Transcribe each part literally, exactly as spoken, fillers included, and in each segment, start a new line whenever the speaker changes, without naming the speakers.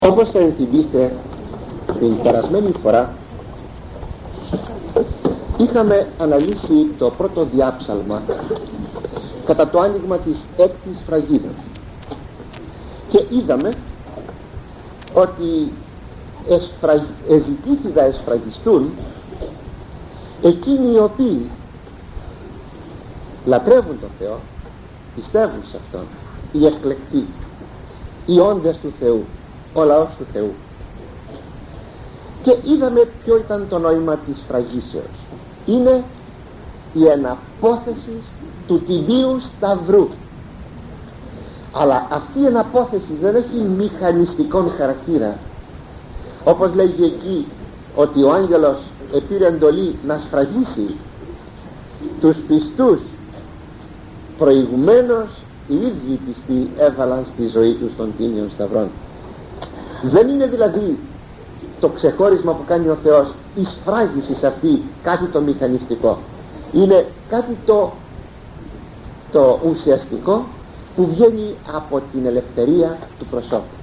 Όπως θα ενθυμίστε, την περασμένη φορά είχαμε αναλύσει το πρώτο διάψαλμα κατά το άνοιγμα της έκτης φραγίδας και είδαμε ότι εσφραγ... εζητήθηδα εσφραγιστούν εκείνοι οι οποίοι λατρεύουν τον Θεό, πιστεύουν σε Αυτόν, οι εκλεκτοί, οι όντες του Θεού, ο λαός του Θεού. Και είδαμε ποιο ήταν το νόημα της φραγίσεως. Είναι η εναπόθεση του Τιμίου Σταυρού. Αλλά αυτή η εναπόθεση δεν έχει μηχανιστικόν χαρακτήρα, όπως λέγει εκεί ότι ο άγγελος επήρε εντολή να σφραγίσει τους πιστούς. Προηγουμένως οι ίδιοι πιστοί έβαλαν στη ζωή τους των Τίμιων Σταυρών. Δεν είναι δηλαδή το ξεχώρισμα που κάνει ο Θεός η σφράγιση σε αυτή κάτι το μηχανιστικό. Είναι κάτι το, το ουσιαστικό που βγαίνει από την ελευθερία του προσώπου.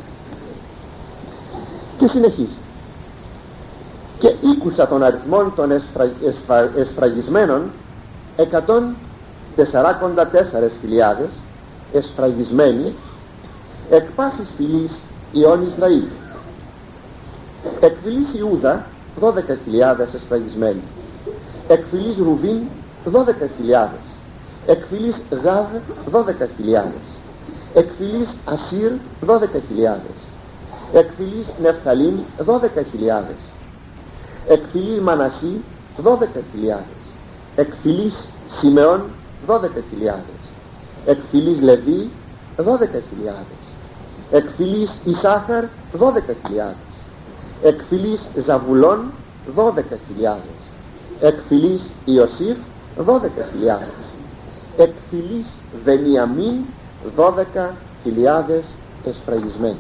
Και συνεχίζει. Και ήκουσα των αριθμών των εσφρα, εσφα, εσφραγισμένων εκατόν τεσσαράκοντα τέσσερις χιλιάδες εσφραγισμένοι εκ πάσης φυλής Υιών Ισραήλ. Εκ φυλής Ιούδα δώδεκα χιλιάδες εσφραγισμένοι, εκ φυλής Ρουβίν δώδεκα χιλιάδες, εκ φυλής Γάδ δώδεκα χιλιάδες, εκ φυλής Ασύρ δώδεκα χιλιάδες, εκ φυλής Νεφθαλήμ δώδεκα χιλιάδες, εκ φυλής Μανασί δώδεκα χιλιάδες, εκ φυλής Σιμεών δώδεκα χιλιάδες, εκ φυλής Λεβί δώδεκα χιλιάδες, εκ φυλής Ισάχαρ δώδεκα χιλιάδες, εκ φυλής Ζαβουλών δώδεκα χιλιάδες, εκ φυλής Ιωσήφ δώδεκα χιλιάδες, εκ φυλής Βενιαμίν δώδεκα χιλιάδες εσφραγισμένοι.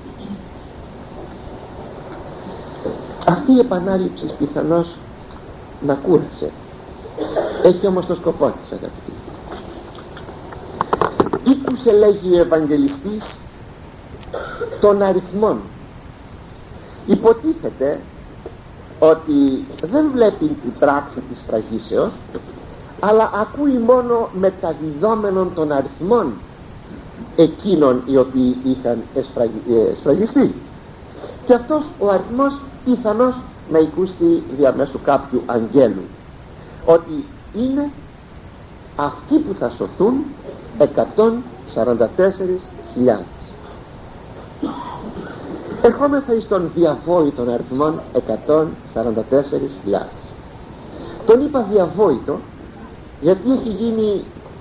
Αυτή η επανάληψη πιθανώς να κούρασε, έχει όμως το σκοπό της, αγαπητοί. Ήκουσε, λέγει ο Ευαγγελιστής, των αριθμών. Υποτίθεται ότι δεν βλέπει την πράξη της φραγίσεως, αλλά ακούει μόνο μεταδιδόμενων των αριθμών εκείνων οι οποίοι είχαν εσφραγι, ε, εσφραγιστεί. Και αυτός ο αριθμός πιθανώς να ακούστη διαμέσου κάποιου αγγέλου, ότι είναι αυτοί που θα σωθούν εκατόν σαράντα τέσσερις χιλιάδες. Ερχόμεθα εις τον διαβόητον αριθμών εκατόν σαράντα τέσσερις χιλιάδες. Τον είπα διαβόητο γιατί έχει γίνει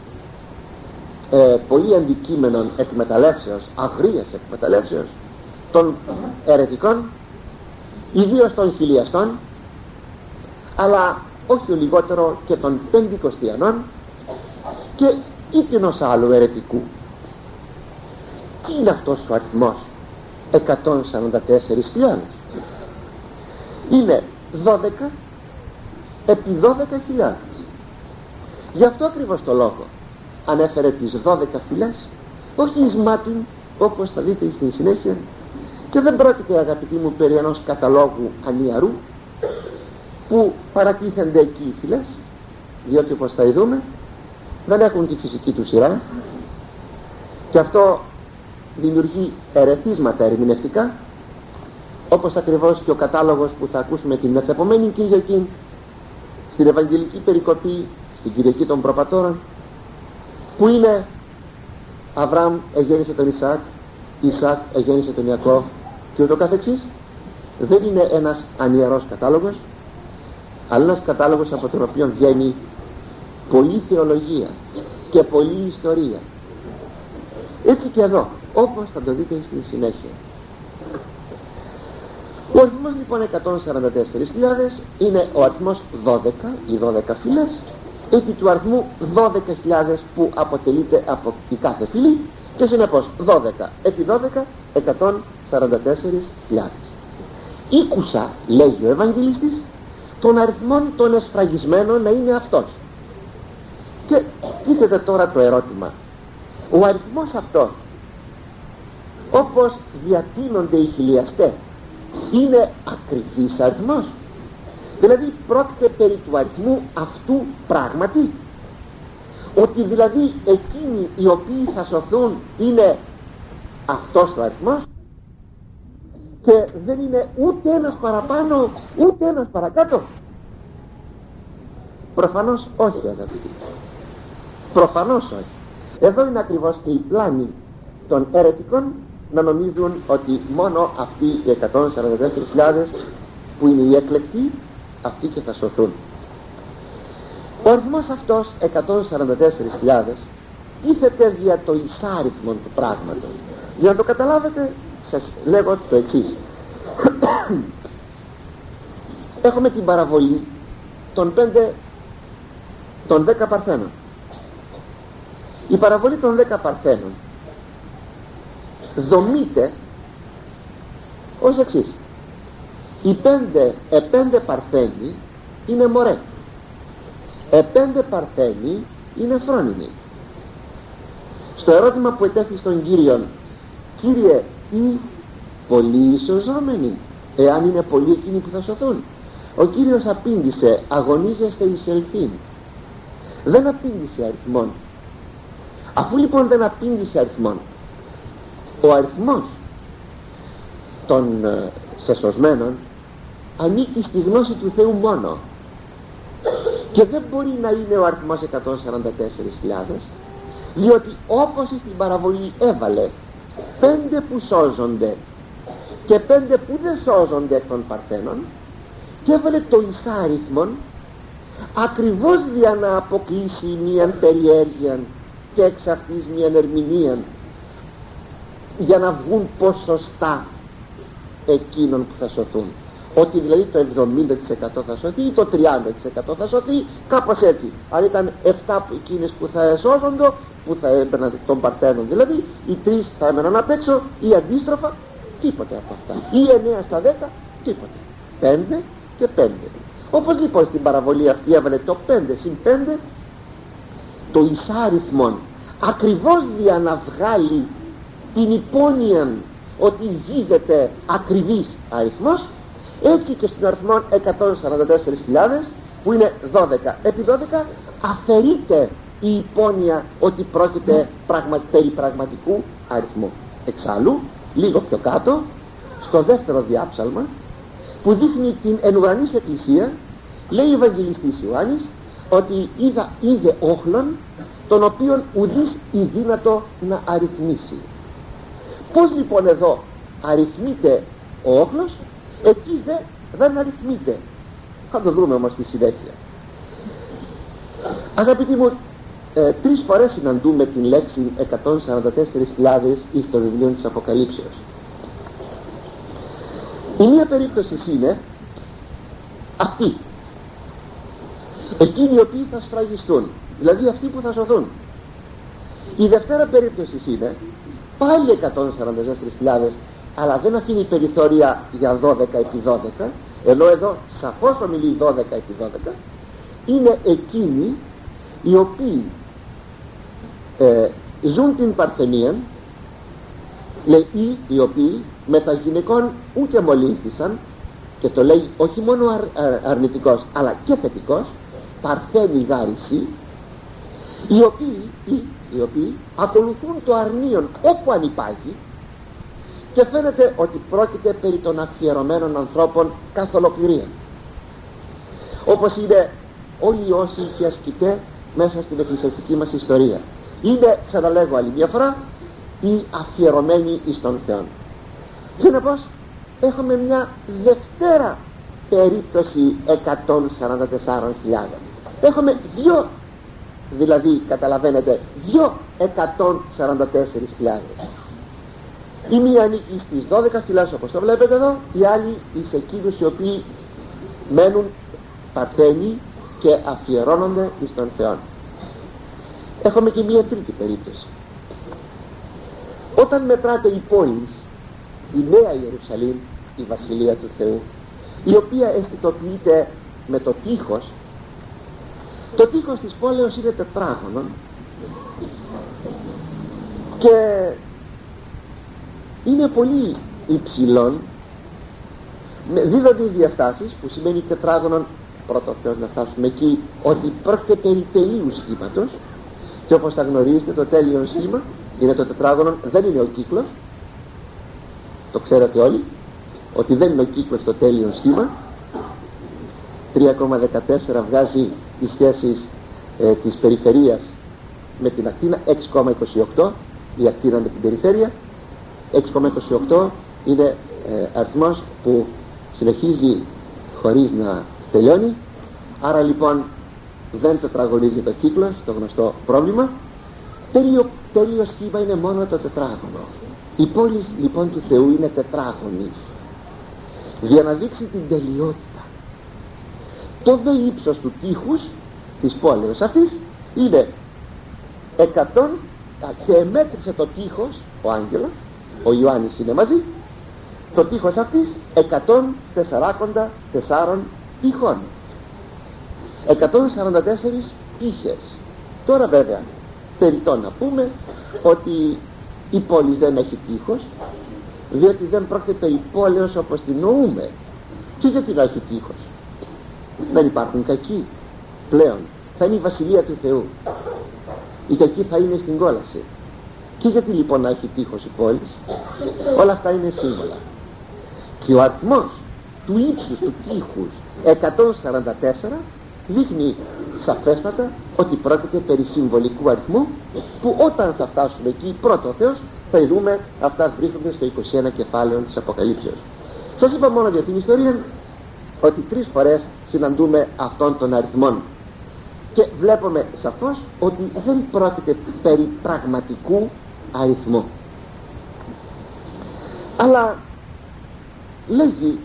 ε, πολύ αντικείμενο εκμεταλλεύσεως, αγρίας εκμεταλλεύσεως των αιρετικών, ιδίως των χιλιαστών, αλλά όχι ο λιγότερο και των πεντηκοστιανών και ήτινος άλλου αιρετικού. Τι είναι αυτός ο αριθμός εκατόν σαράντα τέσσερις χιλιάδες? Είναι δώδεκα επί δώδεκα χιλιάδες. Γι' αυτό ακριβώς το λόγο ανέφερε τις δώδεκα φυλές, όχι εις μάτιν, όπως θα δείτε στη συνέχεια, και δεν πρόκειται, αγαπητοί μου, περί ενός καταλόγου ανιαρού που παρατίθενται εκεί οι φυλές, διότι όπως θα ειδούμε δεν έχουν τη φυσική του σειρά και αυτό δημιουργεί ερεθίσματα ερμηνευτικά, όπως ακριβώς και ο κατάλογος που θα ακούσουμε την μεθεπομένη Κυριακή στην Ευαγγελική Περικοπή, στην Κυριακή των Προπατώρων, που είναι Αβραάμ εγέννησε τον Ισαάκ, Ισαάκ εγέννησε τον Ιακώβ και ούτω καθεξής. Δεν είναι ένας ανιερός κατάλογος, αλλά ένας κατάλογος από τον οποίο βγαίνει πολλή θεολογία και πολλή ιστορία. Έτσι και εδώ, όπως θα το δείτε στη συνέχεια. Ο αριθμός λοιπόν εκατόν σαράντα τέσσερις χιλιάδες είναι ο αριθμός δώδεκα, οι δώδεκα φυλές, επί του αριθμού δώδεκα χιλιάδες που αποτελείται από η κάθε φυλή, και συνεπώς δώδεκα επί δώδεκα, εκατόν σαράντα τέσσερις χιλιάδες. Ήκουσα, λέγει ο Ευαγγελιστής, των αριθμών των εσφραγισμένων να είναι αυτός. Και τίθεται τώρα το ερώτημα, ο αριθμός αυτός όπως διατείνονται οι χιλιαστές, είναι ακριβής αριθμός? Δηλαδή πρόκειται περί του αριθμού αυτού πράγματι, ότι δηλαδή εκείνοι οι οποίοι θα σωθούν είναι αυτός ο αριθμός και δεν είναι ούτε ένας παραπάνω ούτε ένας παρακάτω? Προφανώς όχι, αγαπητοί, προφανώς όχι. Εδώ είναι ακριβώς και η πλάνη των αιρετικών να νομίζουν ότι μόνο αυτοί οι εκατόν σαράντα τέσσερις χιλιάδες που είναι οι εκλεκτοί, αυτοί και θα σωθούν. Ο αριθμός αυτός εκατόν σαράντα τέσσερις χιλιάδες τίθεται δια το εισάριθμο του πράγματος. Για να το καταλάβετε σας λέγω το εξής. Έχουμε την παραβολή των πέντε των δέκα παρθένων. Η παραβολή των δέκα παρθένων δομείται ως εξής. Οι πέντε, ε, πέντε παρθένοι είναι μωρέ, ε, πέντε παρθένοι είναι φρόνιμοι. Στο ερώτημα που ετέθη στον Κύριον, Κύριε, ή πολλοί ισοζόμενοι, εάν είναι πολλοί εκείνοι που θα σωθούν, ο Κύριος απήντησε, αγωνίζεστε εις ελθύν. Δεν απήντησε αριθμόν. Αφού λοιπόν δεν απήντησε αριθμόν, ο αριθμός των ε, σεσωσμένων ανήκει στη γνώση του Θεού μόνο και δεν μπορεί να είναι ο αριθμός εκατόν σαράντα τέσσερις χιλιάδες, διότι όπως στην παραβολή έβαλε πέντε που σώζονται και πέντε που δεν σώζονται εκ των παρθένων και έβαλε το εισάριθμον ακριβώς για να αποκλείσει μίαν περιέργεια και εξ αυτής μίαν ερμηνεία, για να βγουν ποσοστά εκείνων που θα σωθούν, ότι δηλαδή το εβδομήντα τοις εκατό θα σωθεί ή το τριάντα τοις εκατό θα σωθεί, κάπως έτσι. Αν ήταν επτά εκείνες που θα σώζονται, που θα έμπαιναν των παρθένων δηλαδή, οι τρεις θα έμεναν απ' έξω ή αντίστροφα, τίποτε από αυτά, ή εννέα στα δέκα, τίποτε, πέντε και πέντε. Όπως λοιπόν στην παραβολή αυτή έβαλε το πέντε συν πέντε, το εισάριθμον, ακριβώς για να βγάλει την υπόνοια ότι γίνεται ακριβής αριθμός, έτσι και στον αριθμό εκατόν σαράντα τέσσερις χιλιάδες που είναι δώδεκα επί δώδεκα αφαιρείται η υπόνοια ότι πρόκειται πραγμα... περί πραγματικού αριθμού. Εξάλλου λίγο πιο κάτω στο δεύτερο διάψαλμα που δείχνει την ενουρανής εκκλησία, λέει ο Ευαγγελιστής Ιωάννης ότι είδα, είδε όχλον τον οποίον ουδής η δύνατο να αριθμίσει. Πώς λοιπόν εδώ αριθμείται ο όχλος, εκεί δε, δεν αριθμείται. Θα το δούμε όμως στη συνέχεια. Αγαπητοί μου, ε, τρεις φορές συναντούμε την λέξη εκατόν σαράντα τέσσερις χιλιάδες στο βιβλίο της Αποκαλύψεως. Η μία περίπτωση είναι αυτή, εκείνοι οι οποίοι θα σφραγιστούν, δηλαδή αυτοί που θα σωθούν. Η δευτέρα περίπτωση είναι πάλι εκατόν σαράντα τέσσερις χιλιάδες, αλλά δεν αφήνει περιθώρια για δώδεκα επί δώδεκα, ενώ εδώ σαφώς ομιλεί δώδεκα επί δώδεκα. Είναι εκείνοι οι οποίοι ε, ζουν την παρθενία, λέει ή οι οποίοι με τα γυναικών ούτε μολύνθησαν, και το λέει όχι μόνο αρ, αρ, αρνητικός αλλά και θετικός, παρθένη γάριση, οι οποίοι, οι, οι οποίοι ακολουθούν το αρνίον όπου αν υπάρχει, και φαίνεται ότι πρόκειται περί των αφιερωμένων ανθρώπων καθ' ολοκληρία, όπως είναι όλοι όσοι και ασκητέ μέσα στην εκκλησιαστική μας ιστορία. Είναι, ξαναλέγω άλλη μια φορά, οι αφιερωμένοι εις τον Θεό. Συνεπώς έχουμε μια δευτέρα περίπτωση εκατόν σαράντα τέσσερις χιλιάδες. Έχουμε δυο, δηλαδή καταλαβαίνετε, δυο εκατόν σαράντα τέσσερις χιλιάδες. Η μία ανήκει στις δώδεκα φυλές όπως το βλέπετε εδώ, η άλλη εις εκείνους οι οποίοι μένουν παρθένοι και αφιερώνονται εις τον Θεό. Έχουμε και μία τρίτη περίπτωση. Όταν μετράτε η πόλη, η Νέα Ιερουσαλήμ, η Βασιλεία του Θεού, η οποία αισθητοποιείται με το τείχος, το τείχος της πόλεως είναι τετράγωνο και είναι πολύ υψηλόν, δίδονται οι διαστάσεις, που σημαίνει τετράγωνον, πρώτο Θεός να φτάσουμε εκεί, ότι πρόκειται περί τελείου σχήματος, και όπως θα γνωρίζετε το τέλειο σχήμα είναι το τετράγωνο, δεν είναι ο κύκλος, το ξέρετε όλοι ότι δεν είναι ο κύκλος το τέλειο σχήμα. Τρία κόμμα δεκατέσσερα βγάζει τις σχέσεις ε, της περιφερείας με την ακτίνα, έξι κόμμα είκοσι οκτώ η ακτίνα με την περιφέρεια, έξι κόμμα είκοσι οκτώ είναι ε, αριθμός που συνεχίζει χωρίς να τελειώνει. Άρα λοιπόν δεν τετραγωνίζει το κύκλο, το γνωστό πρόβλημα. Τέλειο, τέλειο σχήμα είναι μόνο το τετράγωνο. Η πόλη λοιπόν του Θεού είναι τετράγωνη, για να δείξει την τελειότητα. Το δε ύψος του τείχους της πόλεως αυτής είναι εκατό, και μέτρησε το τείχος ο άγγελος, ο Ιωάννης είναι μαζί, το τείχος αυτής εκατόν τεσσαράκοντα τεσσάρων πύχων, εκατόν σαράντα τέσσερις πύχες. Τώρα βέβαια περιττό να πούμε ότι η πόλη δεν έχει τείχος, διότι δεν πρόκειται περί πόλεως όπως την νοούμε. Και γιατί να έχει τείχος? Δεν υπάρχουν κακοί πλέον, θα είναι η βασιλεία του Θεού, οι κακοί θα είναι στην κόλαση. Και γιατί λοιπόν να έχει τείχος η πόλη? Όλα αυτά είναι σύμβολα. Και ο αριθμός του ύψους του τείχους εκατόν σαράντα τέσσερα δείχνει σαφέστατα ότι πρόκειται περί συμβολικού αριθμού, που όταν θα φτάσουμε εκεί πρώτο Θεός θα δούμε αυτά βρίσκονται στο είκοσι ένα κεφάλαιο της Αποκαλύψεως. Σας είπα μόνο για την ιστορία ότι τρεις φορές συναντούμε αυτόν τον αριθμόν και βλέπουμε σαφώς ότι δεν πρόκειται περί πραγματικού αριθμού. Αλλά λέγει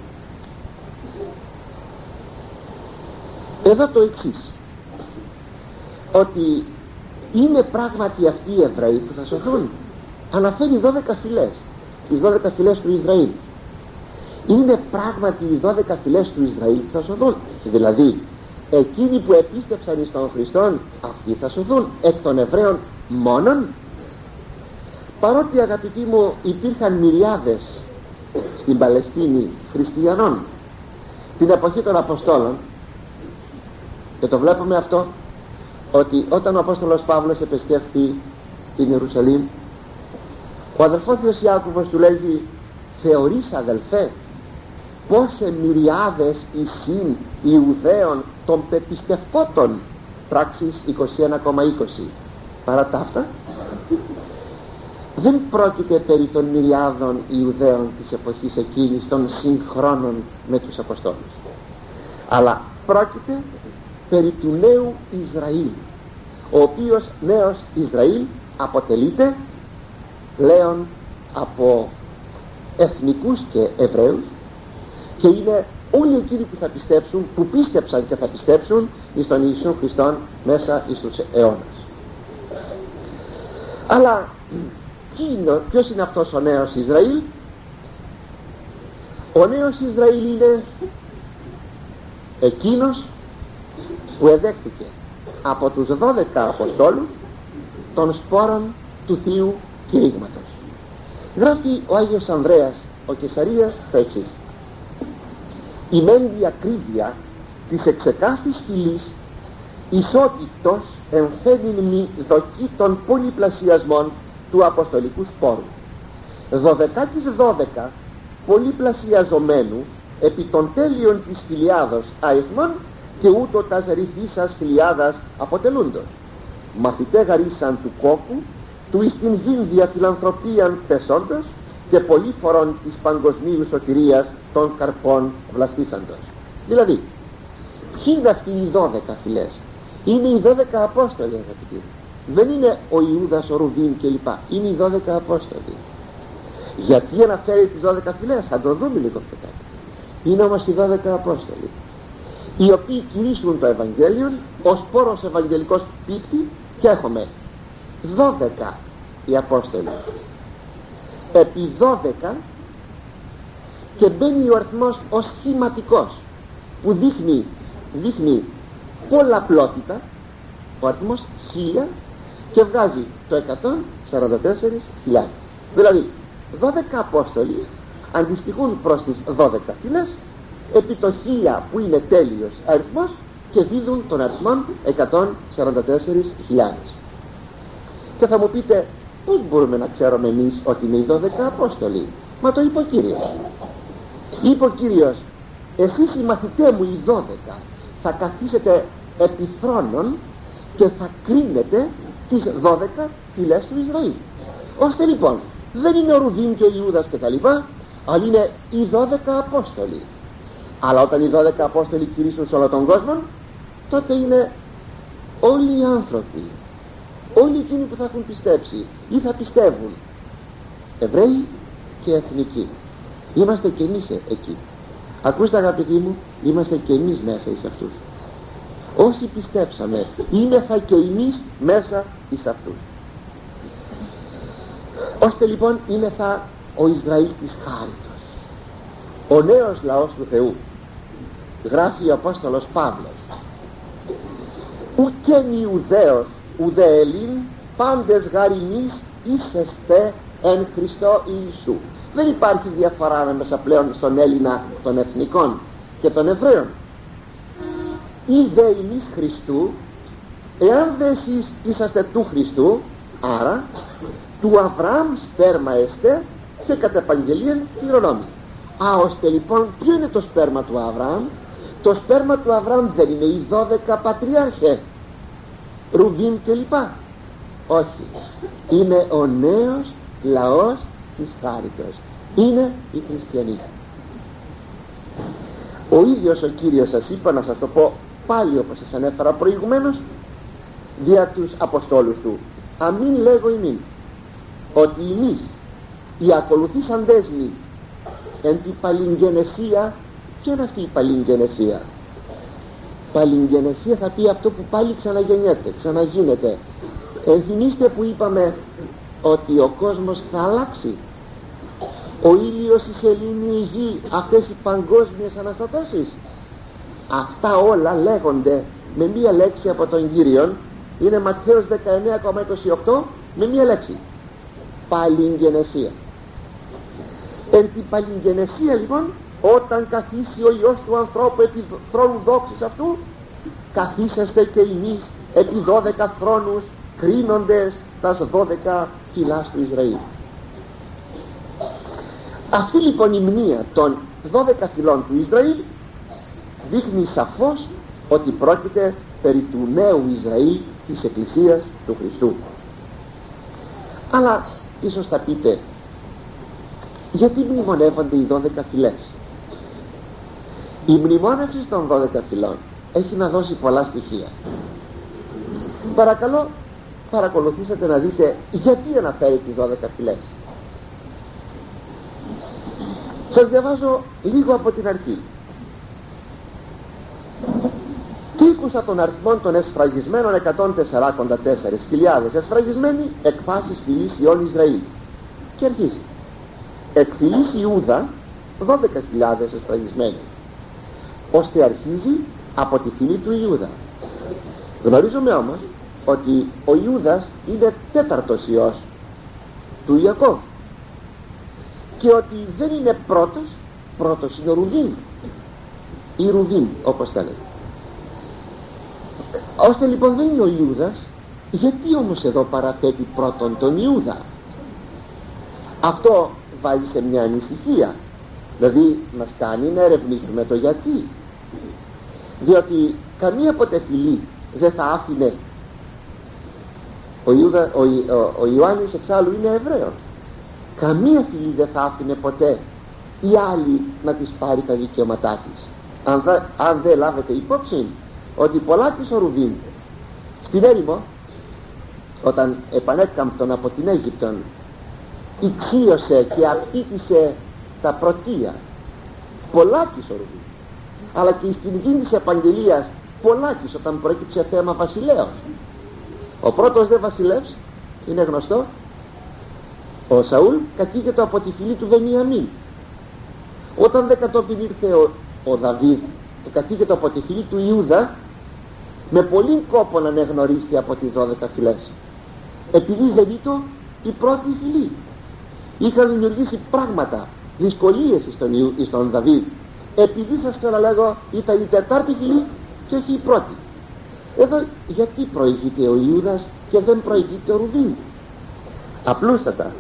εδώ το εξής, ότι είναι πράγματι αυτοί οι Εβραίοι που θα σωθούν. Αναφέρει δώδεκα φυλές, τις δώδεκα φυλές του Ισραήλ. Είναι πράγματι οι δώδεκα φυλές του Ισραήλ που θα σωθούν, δηλαδή εκείνοι που επίστευσαν εις τον Χριστόν, αυτοί θα σωθούν εκ των Εβραίων μόνον? Παρότι αγαπητοί μου υπήρχαν μυριάδες στην Παλαιστίνη χριστιανών την εποχή των Αποστόλων, και το βλέπουμε αυτό, ότι όταν ο Απόστολος Παύλος επισκέφθη την Ιερουσαλήμ, ο αδελφός Ιάκωβος του λέγει: θεωρείς αδελφέ πόσε μυριάδες εισήν Ιουδαίων των πεπιστευκότων? Πράξεις είκοσι ένα κόμμα είκοσι. Παρά τα αυτά δεν πρόκειται περί των μυριάδων Ιουδαίων της εποχής εκείνης, των συγχρόνων με τους Αποστόλους, αλλά πρόκειται περί του νέου Ισραήλ, ο οποίος νέος Ισραήλ αποτελείται πλέον από εθνικούς και Εβραίους, και είναι όλοι εκείνοι που θα πιστέψουν, που πίστεψαν και θα πιστέψουν εις τον Ιησού Χριστόν μέσα εις τους αιώνας. Αλλά ποιος είναι αυτός ο νέος Ισραήλ? Ο νέος Ισραήλ είναι εκείνος που εδέχθηκε από τους δώδεκα Αποστόλους των σπόρων του Θείου κηρύγματος. Γράφει ο Άγιος Ανδρέας ο Κεσαρίας το εξής: η μεν διακρίβεια της εξεκάστης φυλής ισότητος εμφαίνειν μη δοκή των πολυπλασιασμών του αποστολικού σπόρου. Δωδεκάκης δώδεκα πολυπλασιαζομένου επί των τέλειων της χιλιάδος αριθμών, και ούτω τας ρηθίσας χιλιάδας αποτελούντος. Μαθητέ γαρίσαν του κόκκου, του εις την γην διαφιλανθρωπίαν πεσόντος, και πολλοί φορών της παγκοσμίου σωτηρίας των καρπών βλαστήσαντος. Δηλαδή, ποιοι είναι αυτοί οι δώδεκα φυλές? Είναι οι δώδεκα Απόστολοι, αγαπητοί μου. Δεν είναι ο Ιούδας, ο Ρουβίν κλπ. Είναι οι δώδεκα Απόστολοι. Γιατί αναφέρει τις δώδεκα φυλές? Θα το δούμε λίγο πιο κάτω. Είναι όμως οι δώδεκα Απόστολοι, οι οποίοι κηρύσσουν το Ευαγγέλιο, ο σπόρος ευαγγελικός πίπτη, και έχουμε δώδεκα οι Απόστολοι επί δώδεκα, και μπαίνει ο αριθμός ο σχηματικός που δείχνει, δείχνει πολλαπλότητα, ο αριθμός χίλια, και βγάζει το εκατόν σαράντα τέσσερις χιλιάδες. Δηλαδή δώδεκα Απόστολοι αντιστοιχούν προς τις δώδεκα φυλές επί το χίλια που είναι τέλειος αριθμός και δίδουν τον αριθμό εκατόν σαράντα τέσσερις χιλιάδες. Και θα μου πείτε, πώς μπορούμε να ξέρουμε εμείς ότι είναι οι δώδεκα Απόστολοι? Μα το είπε ο Κύριος. Είπε ο Κύριος, εσείς οι μαθητέ μου οι δώδεκα θα καθίσετε επί θρόνων και θα κρίνετε τις δώδεκα φυλές του Ισραήλ. Ώστε λοιπόν δεν είναι ο Ρουβίμ και ο Ιούδας και τα λοιπά, αλλά είναι οι δώδεκα Απόστολοι. Αλλά όταν οι δώδεκα Απόστολοι κηρύσσουν σε όλο τον κόσμο, τότε είναι όλοι οι άνθρωποι, όλοι εκείνοι που θα έχουν πιστέψει ή θα πιστεύουν, Εβραίοι και εθνικοί. Είμαστε και εμείς εκεί. Ακούστε αγαπητοί μου, είμαστε και εμείς μέσα εις αυτούς. Όσοι πιστέψαμε, είμεθα και εμείς μέσα εις αυτούς. Ώστε λοιπόν είμεθα ο Ισραήλ της χάριτος, ο νέος λαός του Θεού. Γράφει ο Απόστολος Παύλος, ουκεν Ιουδαίος ουδέ Ελλήν, πάντες γαριμείς είσεστε εν Χριστώ Ιησού. Δεν υπάρχει διαφορά ανάμεσα πλέον στον Έλληνα των εθνικών και των Εβραίων. Ή δε εμείς Χριστού, εάν δε εσείς είσαστε του Χριστού, άρα του Αβραάμ σπέρμα εστε και κατ' επαγγελίαν κληρονόμοι. Α, ώστε λοιπόν ποιο είναι το σπέρμα του Αβραάμ? Το σπέρμα του Αβραάμ δεν είναι οι δώδεκα πατριάρχε, Ρουβίμ και λοιπά. Όχι, είναι ο νέος λαός της χάριτος, είναι οι χριστιανοί. Ο ίδιος ο Κύριος, σας είπα να σας το πω πάλι όπως σας ανέφερα προηγουμένως, δια τους Αποστόλους του, αμήν λέγω ημίν, ότι εμείς οι ακολουθήσαντές μοι εν τη παλιγγενεσία. Ποια είναι αυτή η παλιγγενεσία? Παλιγγενεσία θα πει αυτό που πάλι ξαναγεννιέται, ξαναγίνεται. Ενθυμίστε που είπαμε ότι ο κόσμος θα αλλάξει, ο ήλιος, η σελήνη, η γη, αυτές οι παγκόσμιες αναστατώσεις, αυτά όλα λέγονται με μία λέξη από τον Κύριον. Είναι Ματθαίος δεκαεννέα είκοσι οκτώ, με μία λέξη, παλιγγενεσία. Εν την παλιγγενεσία λοιπόν, όταν καθίσει ο Υιός του ανθρώπου επί θρόνου δόξης αυτού, καθίσαστε και εμείς επί δώδεκα θρόνους, κρίνοντες τας δώδεκα φυλάς του Ισραήλ. Αυτή λοιπόν η μνήα των δώδεκα φυλών του Ισραήλ δείχνει σαφώς ότι πρόκειται περί του νέου Ισραήλ της Εκκλησίας του Χριστού. Αλλά ίσως θα πείτε, γιατί μνημονεύονται οι δώδεκα φυλές? Η μνημόνευση των δώδεκα φυλών έχει να δώσει πολλά στοιχεία. Παρακαλώ παρακολουθήσατε να δείτε γιατί αναφέρει τις δώδεκα φυλές. Σας διαβάζω λίγο από την αρχή. Και ήκουσα των αριθμών των εσφραγισμένων εκατόν τέσσερα τέσσερις χιλιάδες, εσφραγισμένοι εκ πάσης φυλής Υιών Ισραήλ. Και αρχίζει. Εκ φυλής Ιούδα δώδεκα χιλιάδες εσφραγισμένοι, ώστε αρχίζει από τη φυλή του Ιούδα. Γνωρίζουμε όμως ότι ο Ιούδας είναι τέταρτος Υιός του Ιακώβ και ότι δεν είναι πρώτος, πρώτος είναι ο Ρουβίμ ή Ρουβίμ όπως θέλετε. Ώστε λοιπόν δεν είναι ο Ιούδας. Γιατί όμως εδώ παραθέτει πρώτον τον Ιούδα? Αυτό βάζει σε μια ανησυχία, δηλαδή μας κάνει να ερευνήσουμε το γιατί. Διότι καμία ποτέ φυλή δεν θα άφηνε, ο, Ιούδα, ο, ο, ο Ιωάννης εξάλλου είναι Εβραίος, καμία φυλή δεν θα άφηνε ποτέ η άλλη να της πάρει τα δικαιώματά της. Αν, θα, αν δεν λάβετε υπόψη ότι πολλά της ο Ρουβίμ στην έρημο, όταν επανέκαμπτον από την Αίγυπτον, ηξίωσε και απίτησε τα πρωτεία, πολλάκις ο Ρουβίμ. Αλλά και στην γη της επαγγελίας πολλάκις, όταν προέκυψε θέμα βασιλέως. Ο πρώτος δε βασιλεύς είναι γνωστό, ο Σαούλ, κατήγεται από τη φυλή του Βενιαμίν. Όταν δε κατόπιν ήρθε ο, ο Δαβίδ, κατήγεται από τη φυλή του Ιούδα, με πολύ κόπο να ανεγνωρίστη από τις δώδεκα φυλές, επειδή δεν ήταν η πρώτη φυλή. είχαν δημιουργήσει πράγματα, δυσκολίες στον, Ιου, στον Δαβίδ, επειδή σας ξαναλέγω ήταν η τετάρτη φυλή και όχι η πρώτη. Εδώ γιατί προηγείται ο Ιούδας και δεν προηγείται ο Ρουβήν? Απλούστατα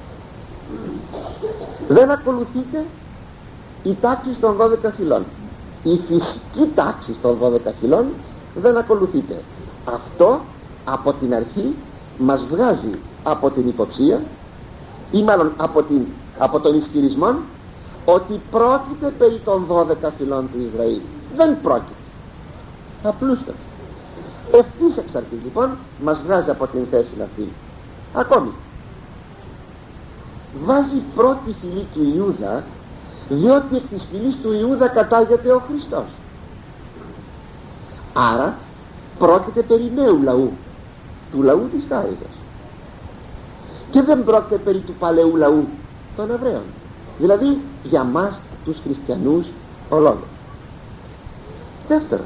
δεν ακολουθείται η τάξη των δώδεκα φυλών, η φυσική τάξη των δώδεκα φυλών δεν ακολουθείται. Αυτό από την αρχή μας βγάζει από την υποψία, ή μάλλον από, την, από τον ισχυρισμό ότι πρόκειται περί των δώδεκα φυλών του Ισραήλ. Δεν πρόκειται. Απλούστατα. Ευθύς εξ αρχής λοιπόν μας βγάζει από την θέση αυτή. Ακόμη βάζει πρώτη φυλή του Ιούδα, διότι εκ της φυλής του Ιούδα κατάγεται ο Χριστός. Άρα πρόκειται περί νέου λαού, του λαού της χάριτας, και δεν πρόκειται περί του παλαιού λαού των Εβραίων, δηλαδή για μας τους χριστιανούς ολόκληρους. Δεύτερον,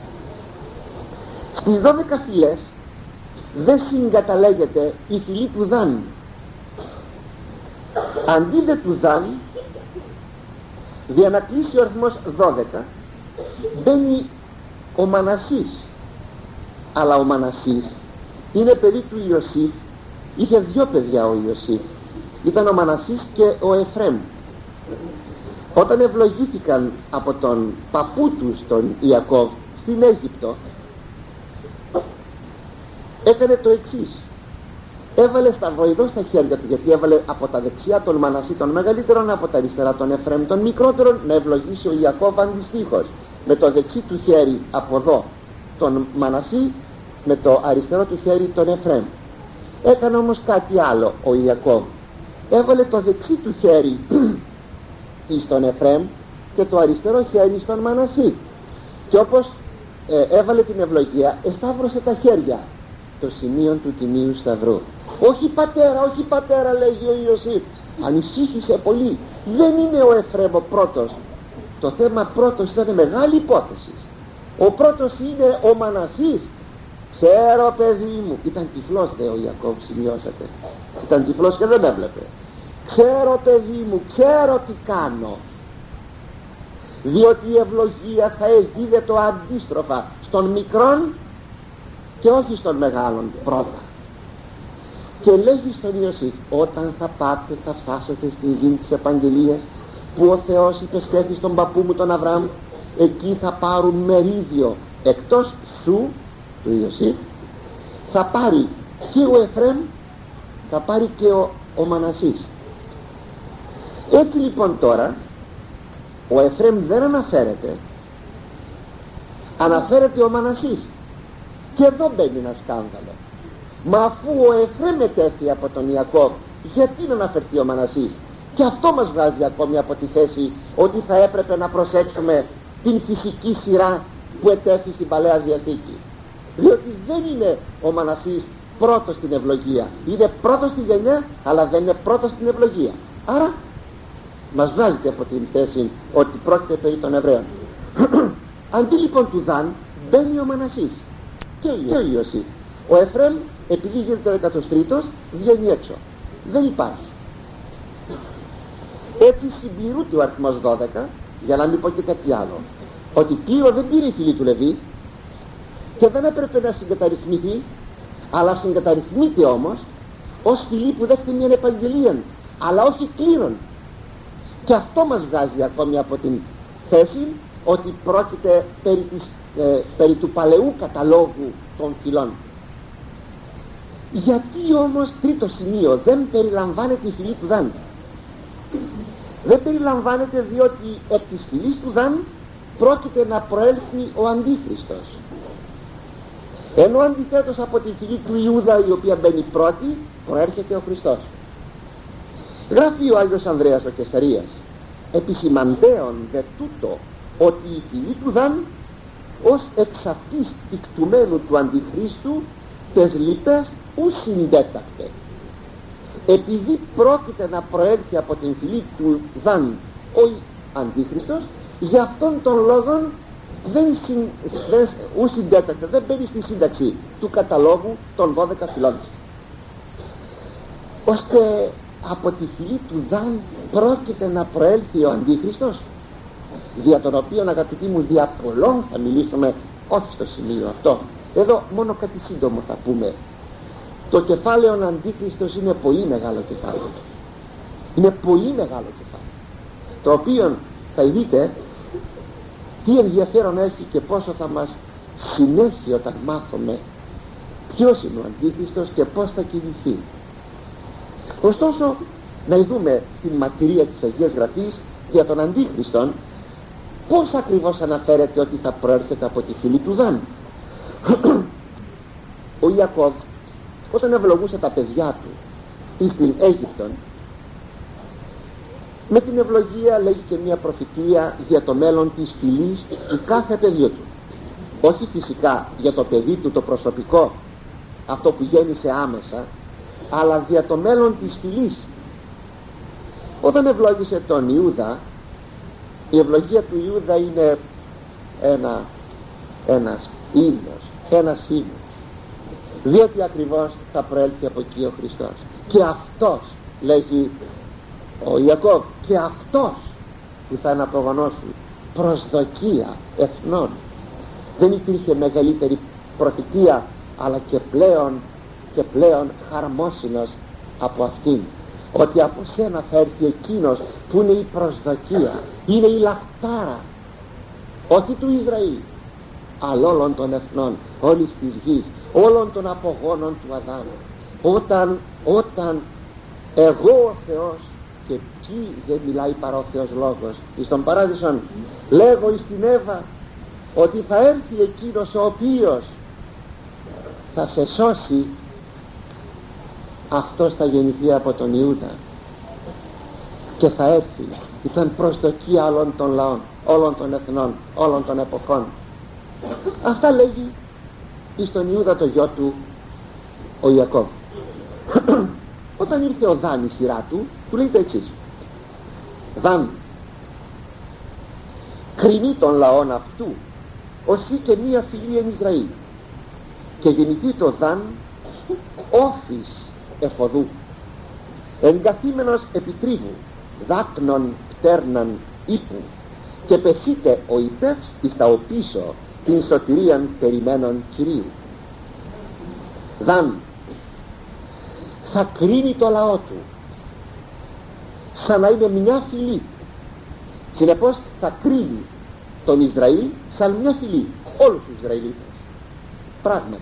στις δώδεκα φυλές δεν συγκαταλέγεται η φυλή του Δάν. Αντί δε του Δάν, για να κλείσει ο αριθμός δώδεκα, μπαίνει ο Μανασής. Αλλά ο Μανασής είναι παιδί του Ιωσήφ. Είχε δυο παιδιά ο Ιωσήφ, ήταν ο Μανασής και ο Εφραίμ. Όταν ευλογήθηκαν από τον παππού τους τον Ιακώβ στην Αίγυπτο, έκανε το εξής: έβαλε σταυροειδό στα χέρια του, γιατί έβαλε από τα δεξιά τον Μανασί τον μεγαλύτερον, από τα αριστερά τον Εφραίμ τον μικρότερον, να ευλογήσει ο Ιακώβ αντιστοίχως, με το δεξί του χέρι από εδώ τον Μανασί, με το αριστερό του χέρι τον Εφραίμ. Έκανε όμως κάτι άλλο ο Ιακώβ. Έβαλε το δεξί του χέρι στον Εφραίμ και το αριστερό χέρι στον Μανασί, και όπως ε, έβαλε την ευλογία, εσταύρωσε τα χέρια, το σημείο του τιμίου σταυρού. Όχι πατέρα, όχι πατέρα, λέγει ο Ιωσήφ. Ανησύχησε πολύ. Δεν είναι ο Εφραίμ ο πρώτος. Το θέμα πρώτος ήταν μεγάλη υπόθεση. Ο πρώτος είναι ο Μανασής. Ξέρω παιδί μου, ήταν τυφλός δε ο Ιακώβ, σημειώσατε, ήταν τυφλός και δεν έβλεπε. Ξέρω παιδί μου, ξέρω τι κάνω, διότι η ευλογία θα εγίδε το αντίστροφα στον μικρόν και όχι στον μεγάλον πρώτα. Και λέγει στον Ιωσήφ: όταν θα πάτε θα φτάσετε στην γη της επαγγελίας που ο Θεός υπεσχέθη στον παππού μου τον Αβραάμ, εκεί θα πάρουν μερίδιο εκτός σου, του Ιωσήφ, θα πάρει και ο Εφραίμ, θα πάρει και ο, ο Μανασής. Έτσι λοιπόν τώρα ο Εφραίμ δεν αναφέρεται, αναφέρεται ο Μανασής. Και εδώ μπαίνει ένα σκάνδαλο. Μα αφού ο Εφραίμ ετέθη από τον Ιακώβ, γιατί να αναφερθεί ο Μανασής? Και αυτό μας βγάζει ακόμη από τη θέση ότι θα έπρεπε να προσέξουμε την φυσική σειρά που ετέθη στην Παλαιά Διαθήκη, διότι δεν είναι ο Μανασής πρώτος στην ευλογία. Είναι πρώτος στη γενιά, αλλά δεν είναι πρώτος στην ευλογία. Άρα μας βγάζεται από την θέση ότι πρόκειται περί των Εβραίων. Αντί λοιπόν του Δάν μπαίνει ο Μανασής και ο Ιωσήφ. Ο Εφραίμ, επειδή γίνεται ο εκατοστρίτος, βγαίνει έξω. Δεν υπάρχει. Έτσι συμπληρούνται ο αριθμός δώδεκα, για να μην πω και κάτι άλλο, ότι Κύριο δεν πήρε η φυλή του Λεβί και δεν έπρεπε να συγκαταρρυθμιστεί, αλλά συγκαταρρυθμείται όμως ως φυλή που δέχεται μια επαγγελία, αλλά όχι κλήρων. Και αυτό μας βγάζει ακόμη από την θέση ότι πρόκειται περί, της, ε, περί του παλαιού καταλόγου των φυλών. Γιατί όμως, τρίτο σημείο, δεν περιλαμβάνεται η φυλή του Δάν? Δεν περιλαμβάνεται διότι εκ της φυλής του Δάν πρόκειται να προέλθει ο Αντίχριστος, ενώ αντιθέτως από τη φυλή του Ιούδα, η οποία μπαίνει πρώτη, προέρχεται ο Χριστός. Γράφει ο Άγιος Ανδρέας ο Κεσαρίας: επισημαντέων δε τούτο, ότι η φυλή του Δάν ως εξ αυτής τικτουμένου του Αντιχρίστου τες λοιπές ου συντέτακτε. Επειδή πρόκειται να προέλθει από την φυλή του Δάν ο Αντίχριστος, για αυτόν τον λόγο δεν, συν, δεν ου συντέτακτε, δεν μπαίνει στη σύνταξη του καταλόγου των δώδεκα φυλών, ώστε από τη φυλή του Δαν πρόκειται να προέλθει ο Αντίχριστος, δια τον οποίον, αγαπητοί μου, δια πολλών θα μιλήσουμε, όχι στο σημείο αυτό. Εδώ μόνο κάτι σύντομο θα πούμε. Το κεφάλαιο Αντίχριστος είναι πολύ μεγάλο κεφάλαιο, είναι πολύ μεγάλο κεφάλαιο, το οποίο θα δείτε τι ενδιαφέρον έχει και πόσο θα μας συνέχει όταν μάθουμε ποιος είναι ο Αντίχριστος και πώς θα κινηθεί. Ωστόσο, να δούμε την μαρτυρία της Αγίας Γραφής για τον Αντίχριστον, πώς ακριβώς αναφέρεται ότι θα προέρχεται από τη φυλή του Δαν. Ο Ιακώβ, όταν ευλογούσε τα παιδιά του στην Αίγυπτον, με την ευλογία λέγει και μια προφητεία για το μέλλον της φυλής του κάθε παιδιού του. Όχι φυσικά για το παιδί του το προσωπικό, αυτό που γέννησε άμεσα, αλλά για το μέλλον της φυλής. Όταν ευλόγησε τον Ιούδα, η ευλογία του Ιούδα είναι ένα, ένας ύμνος, ένας ύμνος, διότι ακριβώς θα προέλθει από εκεί ο Χριστός. Και αυτός, λέγει ο Ιακώβ, και αυτός που θα αναπρογονώσει προσδοκία εθνών. Δεν υπήρχε μεγαλύτερη προφητεία, αλλά και πλέον και πλέον χαρμόσυνος από αυτήν, ότι από σένα θα έρθει εκείνος που είναι η προσδοκία, είναι η λαχτάρα, όχι του Ισραήλ, αλλά όλων των εθνών, όλης της γης, όλων των απογόνων του Αδάμ. Όταν, όταν εγώ ο Θεός, και ποιοι δεν μιλάει παρά ο Θεός λόγος, εις τον παράδεισον λέγω εις την Εύα ότι θα έρθει εκείνος ο οποίος θα σε σώσει, αυτός θα γεννηθεί από τον Ιούδα και θα έρθει. Ήταν προσδοκία όλων των λαών, όλων των εθνών, όλων των εποχών. Αυτά λέγει εις τον Ιούδα το γιο του ο Ιακώβ. Όταν ήρθε ο Δάν η σειρά του, του λέει το εξής: Δάν, κρινεί των λαών αυτού ως ή και μία φυλή εν Ισραήλ, και γεννηθεί το Δάν όφης εφοδού, εγκαθήμενος επιτρίβου, δάκνων πτέρναν ύπου, και πεσείται ο υπεύς εις τα οπίσω την σωτηρίαν περιμένων Κυρίου. Δάν θα κρίνει το λαό του σαν να είναι μια φυλή. Συνεπώς θα κρίνει τον Ισραήλ σαν μια φυλή, όλους τους Ισραηλίτες. Πράγματι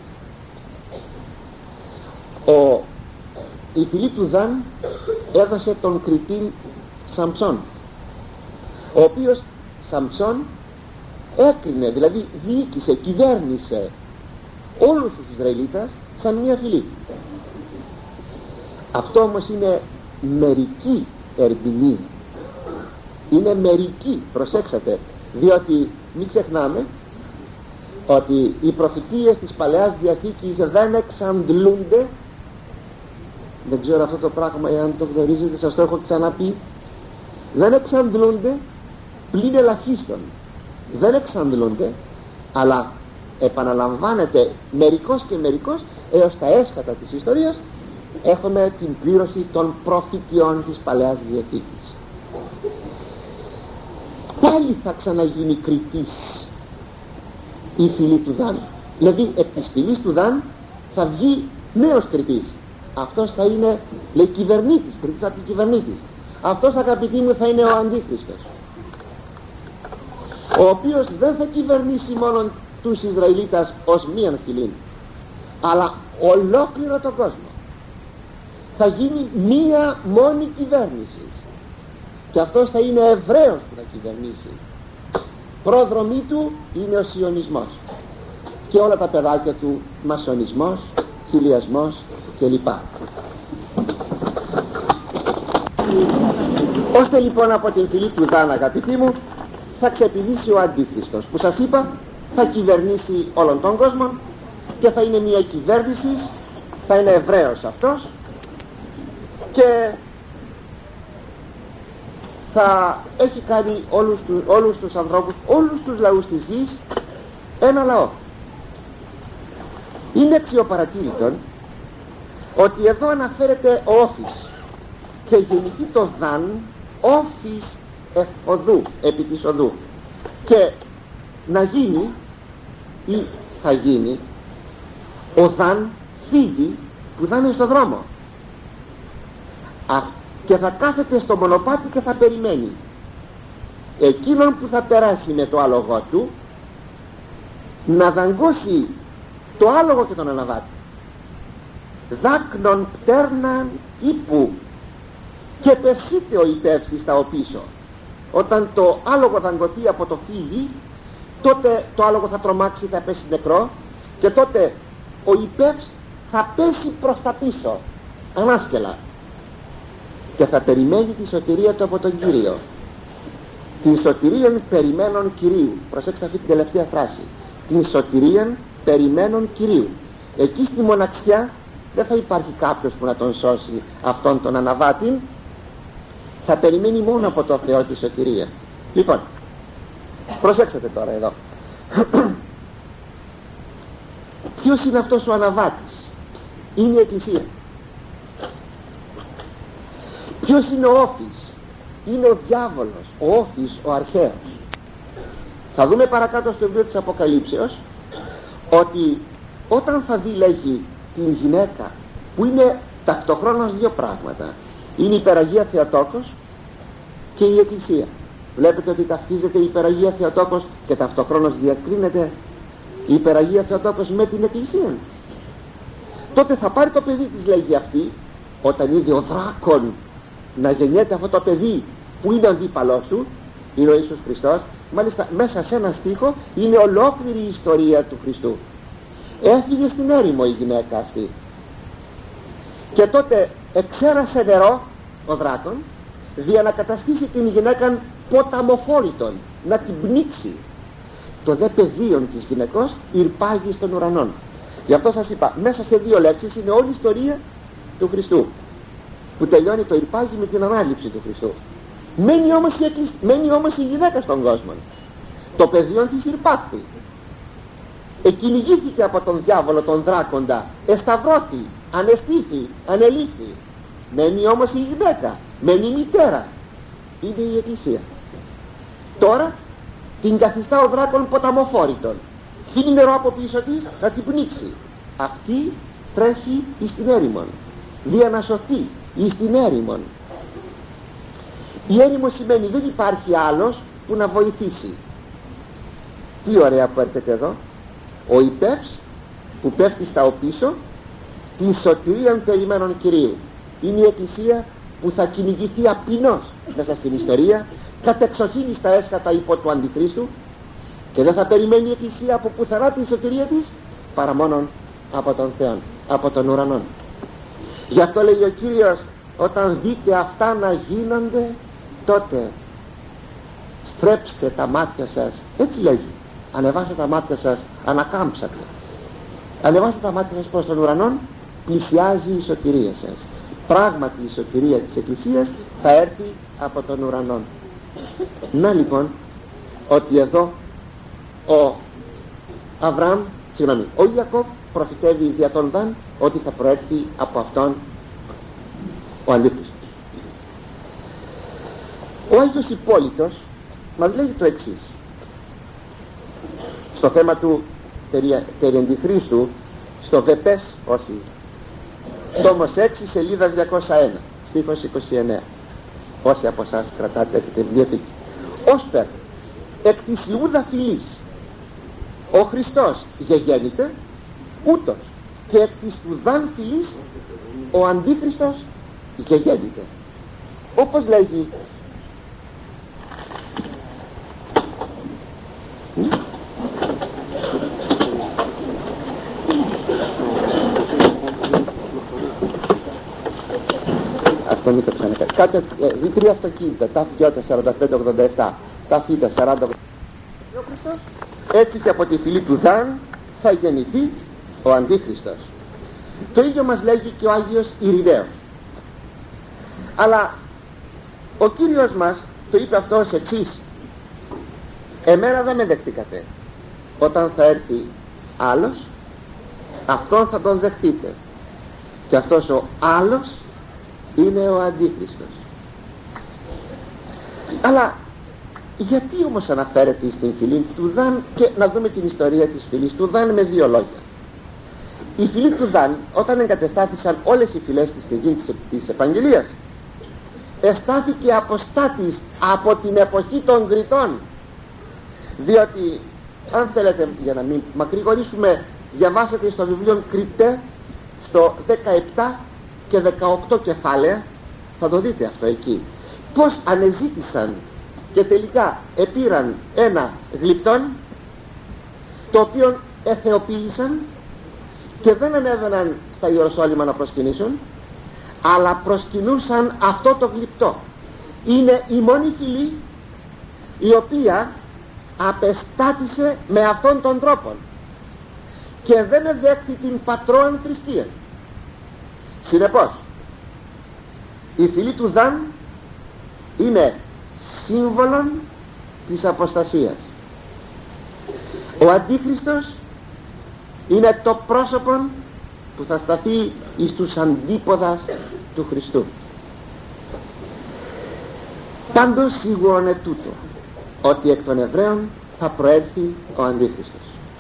ο, η φυλή του Δαν έδωσε τον κριτήν Σαμψόν, ο οποίος Σαμψόν έκρινε, δηλαδή διοίκησε, κυβέρνησε όλους τους Ισραηλίτες σαν μια φυλή. Αυτό όμως είναι μερική ερμηνεία, είναι μερική, προσέξατε, διότι μην ξεχνάμε ότι οι προφητείες της Παλαιάς Διαθήκης δεν εξαντλούνται. Δεν ξέρω αυτό το πράγμα εάν το γνωρίζετε, σας το έχω ξαναπεί. Δεν εξαντλούνται πλην ελαχίστων, δεν εξαντλούνται, αλλά επαναλαμβάνεται μερικώς και μερικώς έως τα έσχατα της ιστορίας. Έχουμε την πλήρωση των προφητιών της Παλαιάς Διαθήκης. Πάλι θα ξαναγίνει κριτής η φυλή του Δάν, δηλαδή επί της φυλής του Δάν θα βγει νέος κριτής. Αυτός θα είναι, λέει, κυβερνήτης, κριτής από την κυβερνήτης. Αυτός, αγαπητοί μου, θα είναι ο Αντίχριστος, ο οποίος δεν θα κυβερνήσει μόνο τους Ισραηλίτας ως μίαν φυλήν, αλλά ολόκληρο τον κόσμο. Θα γίνει μία μόνη κυβέρνηση, και αυτός θα είναι Εβραίος που θα κυβερνήσει. Πρόδρομή του είναι ο Σιωνισμός και όλα τα παιδάκια του μασονισμός, χιλιασμός κλπ. Ώστε λοιπόν από την φυλή του Δάν, αγαπητοί μου, θα ξεπηδήσει ο Αντίχριστος, που σας είπα θα κυβερνήσει όλον τον κόσμο και θα είναι μια κυβέρνηση, θα είναι Εβραίος αυτός και θα έχει κάνει όλους, του, όλους τους ανθρώπους, όλους τους λαούς της γης ένα λαό. Είναι αξιοπαρατήρητον ότι εδώ αναφέρεται ο όφης, και γεννηθεί το δαν όφης εφοδού, επί της οδού, και να γίνει ή θα γίνει ο δαν φίδι που θα είναι στο δρόμο και θα κάθεται στο μονοπάτι και θα περιμένει εκείνον που θα περάσει με το άλογο του να δαγκώσει το άλογο και τον αναβάτη. Δάκνον πτέρναν ύπου και πεσείται ο υπεύθυνος στα οπίσω. Όταν το άλογο δαγκωθεί από το φίδι, τότε το άλογο θα τρομάξει, θα πέσει νεκρό, και τότε ο υπεύθυνος θα πέσει προς τα πίσω ανάσκελα και θα περιμένει τη σωτηρία του από τον Κύριο. Την σωτηρίαν περιμένων Κυρίου. Προσέξτε αυτή την τελευταία φράση. Την σωτηρίαν περιμένων Κυρίου. Εκεί στη μοναξιά δεν θα υπάρχει κάποιος που να τον σώσει αυτόν τον αναβάτη. Θα περιμένει μόνο από το Θεό τη σωτηρία. Λοιπόν, προσέξτε τώρα εδώ. Ποιος είναι αυτός ο αναβάτης? Είναι η Εκκλησία. Ποιος είναι ο όφης? Είναι ο διάβολος, ο όφης, ο αρχαίος. Θα δούμε παρακάτω στο βιβλίο της Αποκαλύψεως ότι όταν θα δει, λέγει, την γυναίκα, που είναι ταυτοχρόνως δύο πράγματα, είναι η υπεραγία Θεοτόκος και η Εκκλησία. Βλέπετε ότι ταυτίζεται η υπεραγία Θεοτόκος και ταυτοχρόνως διακρίνεται η υπεραγία Θεοτόκος με την Εκκλησία. Τότε θα πάρει το παιδί της, λέγει αυτή, όταν είδε ο δράκον να γεννιέται αυτό το παιδί που είναι ο αντίπαλός του, είναι ο Ιησούς Χριστός. Μάλιστα μέσα σε ένα στίχο είναι ολόκληρη η ιστορία του Χριστού. Έφυγε στην έρημο η γυναίκα αυτή και τότε εξέρασε νερό ο δράκον δια να καταστήσει την γυναίκα ποταμοφόρητον, να την πνίξει. Το δε πεδίον της γυναικός ηρπάγει στον ουρανόν. Γι' αυτό σας είπα, μέσα σε δύο λέξεις είναι όλη η ιστορία του Χριστού, που τελειώνει το ηρπάγει με την ανάληψη του Χριστού. Μένει όμως η, εκκλησ... Μένει όμως η γυναίκα στον κόσμο. Το πεδίο της ηρπάχθη, εκκυνηγήθηκε από τον διάβολο, τον δράκοντα, εσταυρώθη, ανεστήθη, ανελήφθη. Μένει όμως η γυναίκα, μένει η μητέρα, είναι η Εκκλησία. Τώρα την καθιστά ο δράκον ποταμοφόρητον, φύγει νερό από πίσω της να την πνίξει. Αυτή τρέχει εις την έρημον, δια να σωθεί εις την έρημον. Η έρημο σημαίνει δεν υπάρχει άλλος που να βοηθήσει. Τι ωραία που έρχεται εδώ. Ο υπεύς που πέφτει στα οπίσω, την σωτηρίαν περιμένων Κυρίου. Είναι η Εκκλησία που θα κυνηγηθεί απεινώς μέσα στην ιστορία, κατεξοχήν στα έσχατα υπό του Αντιχρίστου, και δεν θα περιμένει η Εκκλησία από πουθενά την σωτηρία της παρά μόνον από τον Θεό, από τον ουρανόν. Γι' αυτό λέει ο Κύριος, όταν δείτε αυτά να γίνονται, τότε στρέψτε τα μάτια σας, έτσι λέγει, ανεβάστε τα μάτια σας, ανακάμψατε, ανεβάστε τα μάτια σας προς τον ουρανόν, πλησιάζει η σωτηρία σας. Πράγματι η σωτηρία της Εκκλησίας θα έρθει από τον ουρανόν. Να λοιπόν, ότι εδώ ο Αβραάμ, συγγνώμη, ο Ιακώβ προφητεύει δια τον Δαν ότι θα προέρθει από αυτόν ο Αντίχριστος. Ο Άγιος Υπόλοιτος μας λέει το εξής στο θέμα του περί Αντιχρίστου, στο Βεπές, όχι, τόμος έξι, σελίδα διακόσια ένα, στίχος είκοσι εννέα. Όσοι από εσάς κρατάτε έχετε βιβλιοθήκη. Όσπερ εκ της Ιούδα φυλής ο Χριστός γεγέννηται, ούτως και εκ της του Δαν φυλής ο Αντίχριστος γεγέννηται. Όπως λέγει αυτό, μην το ξανακάνει. Κάτε δει τρία αυτοκίνητα, τα Φιώτα σαράντα πέντε ογδόντα επτά, τα Φίτα σαράντα ογδόντα επτά. Ο Χριστός, έτσι και από τη φυλή του Δαν θα γεννηθεί ο Αντίχριστος. Το ίδιο μας λέγει και ο Άγιος Ειρηναίος. Αλλά ο Κύριος μας το είπε αυτό ως εξής: εμένα δεν με δεχτήκατε. Όταν θα έρθει άλλος, αυτόν θα τον δεχτείτε, και αυτός ο άλλος είναι ο Αντίχριστος. Αλλά γιατί όμως αναφέρεται στην φυλή του Δαν? Και να δούμε την ιστορία της φυλής του Δαν με δύο λόγια. Η φυλή του Δαν, όταν εγκατεστάθησαν όλες οι φυλές της στη γη της, της Επαγγελίας, εστάθηκε αποστάτης από την εποχή των Κριτών. Διότι, αν θέλετε, για να μην μακρηγορήσουμε, διαβάσετε στο βιβλίο Κριτέ στο δεκαεπτά και δεκαοκτώ κεφάλαια, θα το δείτε αυτό εκεί, πως ανεζήτησαν και τελικά επήραν ένα γλυπτόν, το οποίο εθεοποίησαν και δεν ανέβαιναν στα Ιεροσόλυμα να προσκυνήσουν, αλλά προσκυνούσαν αυτό το γλυπτό. Είναι η μόνη φυλή η οποία απεστάτησε με αυτόν τον τρόπο και δεν εδέχθη την πατρόαν θρησκεία. Συνεπώς, η φυλή του Δαν είναι σύμβολον της αποστασίας. Ο Αντίχριστος είναι το πρόσωπο που θα σταθεί εις τους αντίποδας του Χριστού. Πάντως σίγουρο είναι τούτο, ότι εκ των Εβραίων θα προέλθει ο Αντίχριστος.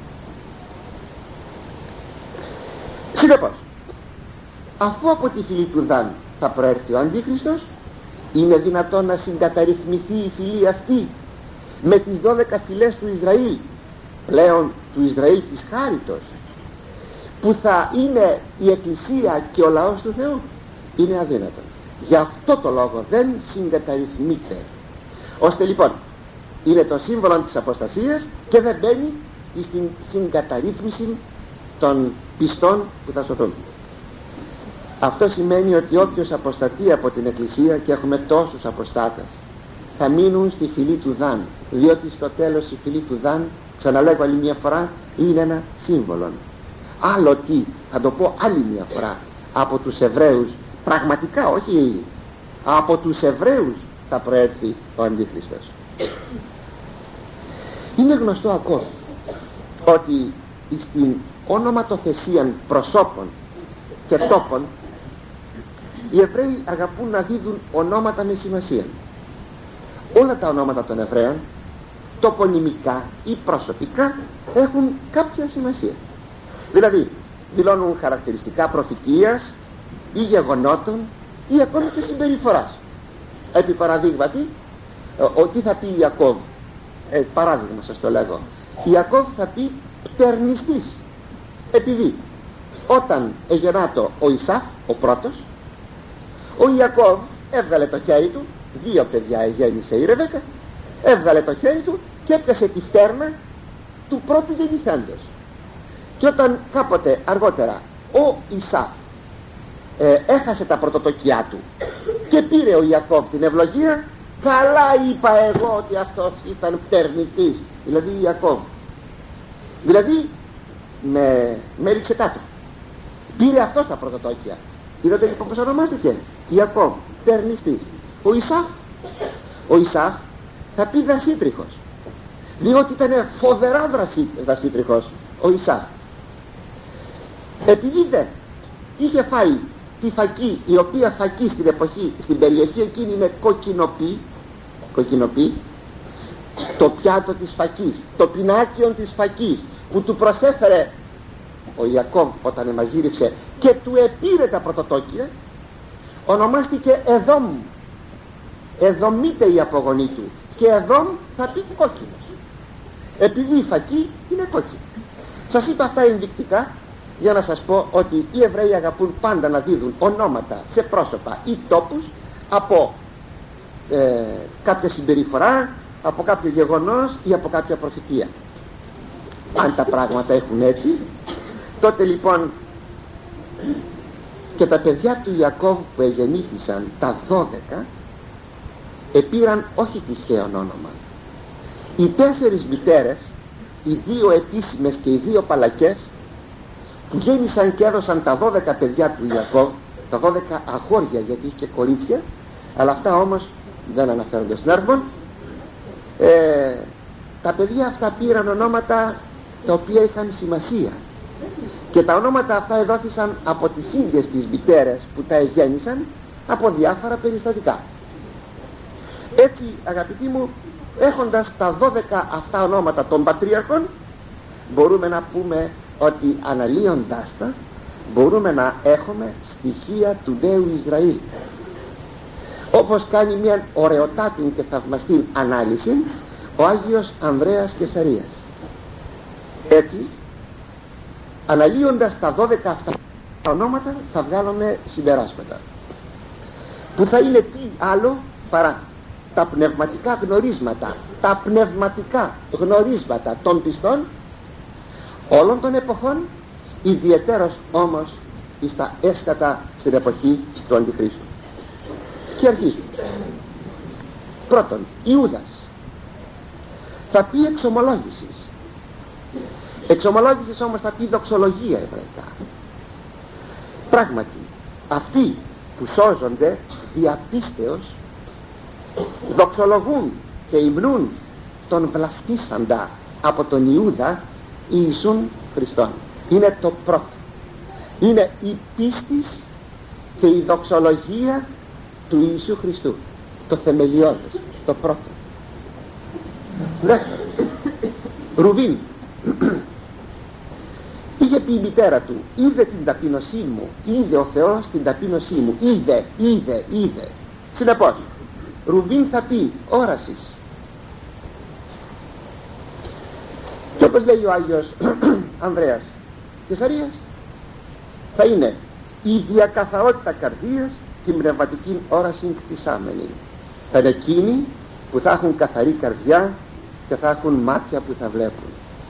Συνεπώς, αφού από τη φυλή του Δαν θα προέλθει ο Αντίχριστος, είναι δυνατόν να συγκαταρρυθμιστεί η φυλή αυτή με τις δώδεκα φυλές του Ισραήλ, πλέον του Ισραήλ της χάριτος, που θα είναι η Εκκλησία και ο λαός του Θεού? Είναι αδύνατο. Γι' αυτό το λόγο δεν συγκαταρρυθμείται, ώστε λοιπόν είναι το σύμβολο της αποστασίας και δεν μπαίνει στην συγκαταρρύθμιση των πιστών που θα σωθούν. Αυτό σημαίνει ότι όποιος αποστατεί από την Εκκλησία, και έχουμε τόσους αποστάτες, θα μείνουν στη φυλή του Δαν, διότι στο τέλος η φυλή του Δαν, ξαναλέγω άλλη μια φορά, είναι ένα σύμβολο. Άλλο τι, θα το πω άλλη μια φορά, από τους Εβραίους, πραγματικά, όχι, από τους Εβραίους θα προέρθει ο Αντίχριστος. Είναι γνωστό ακόμα ότι στην ονοματοθεσία προσώπων και τόπων οι Εβραίοι αγαπούν να δίδουν ονόματα με σημασία. Όλα τα ονόματα των Εβραίων, τοπονυμικά ή προσωπικά, έχουν κάποια σημασία. Δηλαδή δηλώνουν χαρακτηριστικά προφητείας ή γεγονότων ή ακόμη και συμπεριφοράς. Επί παραδείγματι, τι θα πει Ιακώβ? Ε, παράδειγμα σας το λέγω. Ιακώβ θα πει πτερνιστής, επειδή όταν εγεννάτο ο Ισαύ, ο πρώτος, ο Ιακώβ έβγαλε το χέρι του, δύο παιδιά εγέννησε η Ρεβέκα, έβγαλε το χέρι του και έπιασε τη φτέρνα του πρώτου γεννηθέντος. Και όταν κάποτε αργότερα ο Ισαύ ε, έχασε τα πρωτοτοκιά του και πήρε ο Ιακώβ την ευλογία, καλά είπα εγώ ότι αυτός ήταν πτερνιστής, δηλαδή Ιακώβ. Δηλαδή με, με ρίξε κάτω, πήρε αυτός τα πρωτοτόκια. Είδατε λοιπόν πως ονομάστηκε Ιακώβ, πτερνιστής. Ο Ισαύ, ο Ισαύ θα πει δασίτριχος, διότι ήταν φοβερά δασίτριχος ο Ισαύ. Επειδή δε είχε φάει τη φακή, η οποία φακή στην εποχή, στην περιοχή εκείνη είναι κοκκινοπή, κοκκινοπή, το πιάτο της φακής, το πινάκιον της φακής που του προσέφερε ο Ιακώβ όταν εμαγείρευσε και του επήρε τα πρωτοτόκια, ονομάστηκε Εδόμ. Εδωμείται η απογονή του, και Εδόμ θα πει κόκκινος, επειδή η φακή είναι κόκκινη. Σας είπα αυτά ενδεικτικά για να σας πω ότι οι Εβραίοι αγαπούν πάντα να δίδουν ονόματα σε πρόσωπα ή τόπους από ε, κάποια συμπεριφορά, από κάποιο γεγονός ή από κάποια προφητεία. Αν τα πράγματα έχουν έτσι, τότε λοιπόν και τα παιδιά του Ιακώβ που εγεννήθησαν, τα δώδεκα, επήραν όχι τυχαίο όνομα. Οι τέσσερις μητέρες, οι δύο επίσημες και οι δύο παλακές, που γέννησαν και έδωσαν τα δώδεκα παιδιά του Ιακώβ, τα δώδεκα αγόρια, γιατί είχε και κορίτσια, αλλά αυτά όμως δεν αναφέρονται στον αριθμό, ε, τα παιδιά αυτά πήραν ονόματα τα οποία είχαν σημασία, και τα ονόματα αυτά εδόθησαν από τις ίδιες τις μητέρες που τα εγέννησαν, από διάφορα περιστατικά. Έτσι, αγαπητοί μου, έχοντας τα δώδεκα αυτά ονόματα των πατρίαρχων, μπορούμε να πούμε ότι αναλύοντάς τα μπορούμε να έχουμε στοιχεία του νέου Ισραήλ, όπως κάνει μια ωραιοτάτη και θαυμαστή ανάλυση ο Άγιος Ανδρέας Κεσαρίας. Έτσι, αναλύοντας τα δώδεκα αυτά ονόματα, θα βγάλουμε συμπεράσματα που θα είναι τι άλλο παρά τα πνευματικά γνωρίσματα, τα πνευματικά γνωρίσματα των πιστών όλων των εποχών, ιδιαιτέρως όμως εις τα έσκατα στην εποχή του Αντιχρίστου. Και αρχίζουν. Πρώτον, Ιούδας θα πει εξομολόγησης. Εξομολόγησης όμως θα πει δοξολογία εβραϊκά. Πράγματι, αυτοί που σώζονται δια πίστεως δοξολογούν και υμνούν τον βλαστήσαντα από τον Ιούδα Ιησούν Χριστόν. Είναι το πρώτο. Είναι η πίστης και η δοξολογία του Ιησού Χριστού. Το θεμελιώδες, το πρώτο. Δεύτερο, Ρουβίν. Είχε πει η μητέρα του, είδε την ταπείνωσή μου, είδε ο Θεός την ταπείνωσή μου, είδε, είδε, είδε. Συνεπώς, Ρουβίν θα πει όρασης. Και όπως λέει ο Άγιος Ανδρέας Κεσαρίας, θα είναι η διακαθαρότητα καρδίας την πνευματική όραση κτισάμενη. Θα είναι εκείνοι που θα έχουν καθαρή καρδιά και θα έχουν μάτια που θα βλέπουν.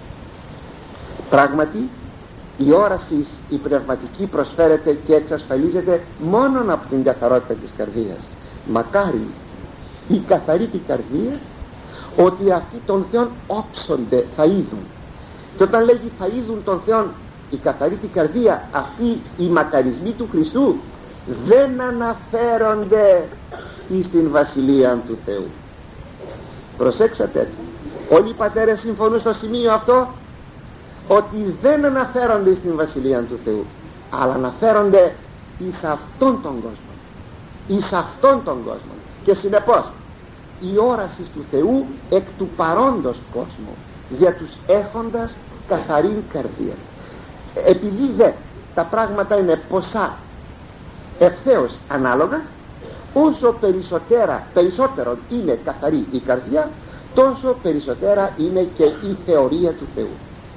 Πράγματι, η όραση η πνευματική προσφέρεται και εξασφαλίζεται μόνον από την καθαρότητα της καρδίας. Μακάρι η καθαρή την καρδία, ότι αυτοί των Θεών όψονται, θα είδουν. Και όταν λέγει θα είδουν των Θεών η καθαρή την καρδία, αυτοί οι μακαρισμοί του Χριστού δεν αναφέρονται εις την Βασιλεία του Θεού. Προσέξατε, όλοι οι πατέρες συμφωνούν στο σημείο αυτό, ότι δεν αναφέρονται στην Βασιλεία του Θεού, αλλά αναφέρονται εις αυτόν τον κόσμο, εις αυτόν τον κόσμο. Και συνεπώς η όραση του Θεού εκ του παρόντος κόσμου για τους έχοντας καθαρή καρδία. Επειδή δε τα πράγματα είναι ποσά ευθέως ανάλογα, όσο περισσότερα, περισσότερο είναι καθαρή η καρδιά, τόσο περισσότερα είναι και η θεωρία του Θεού.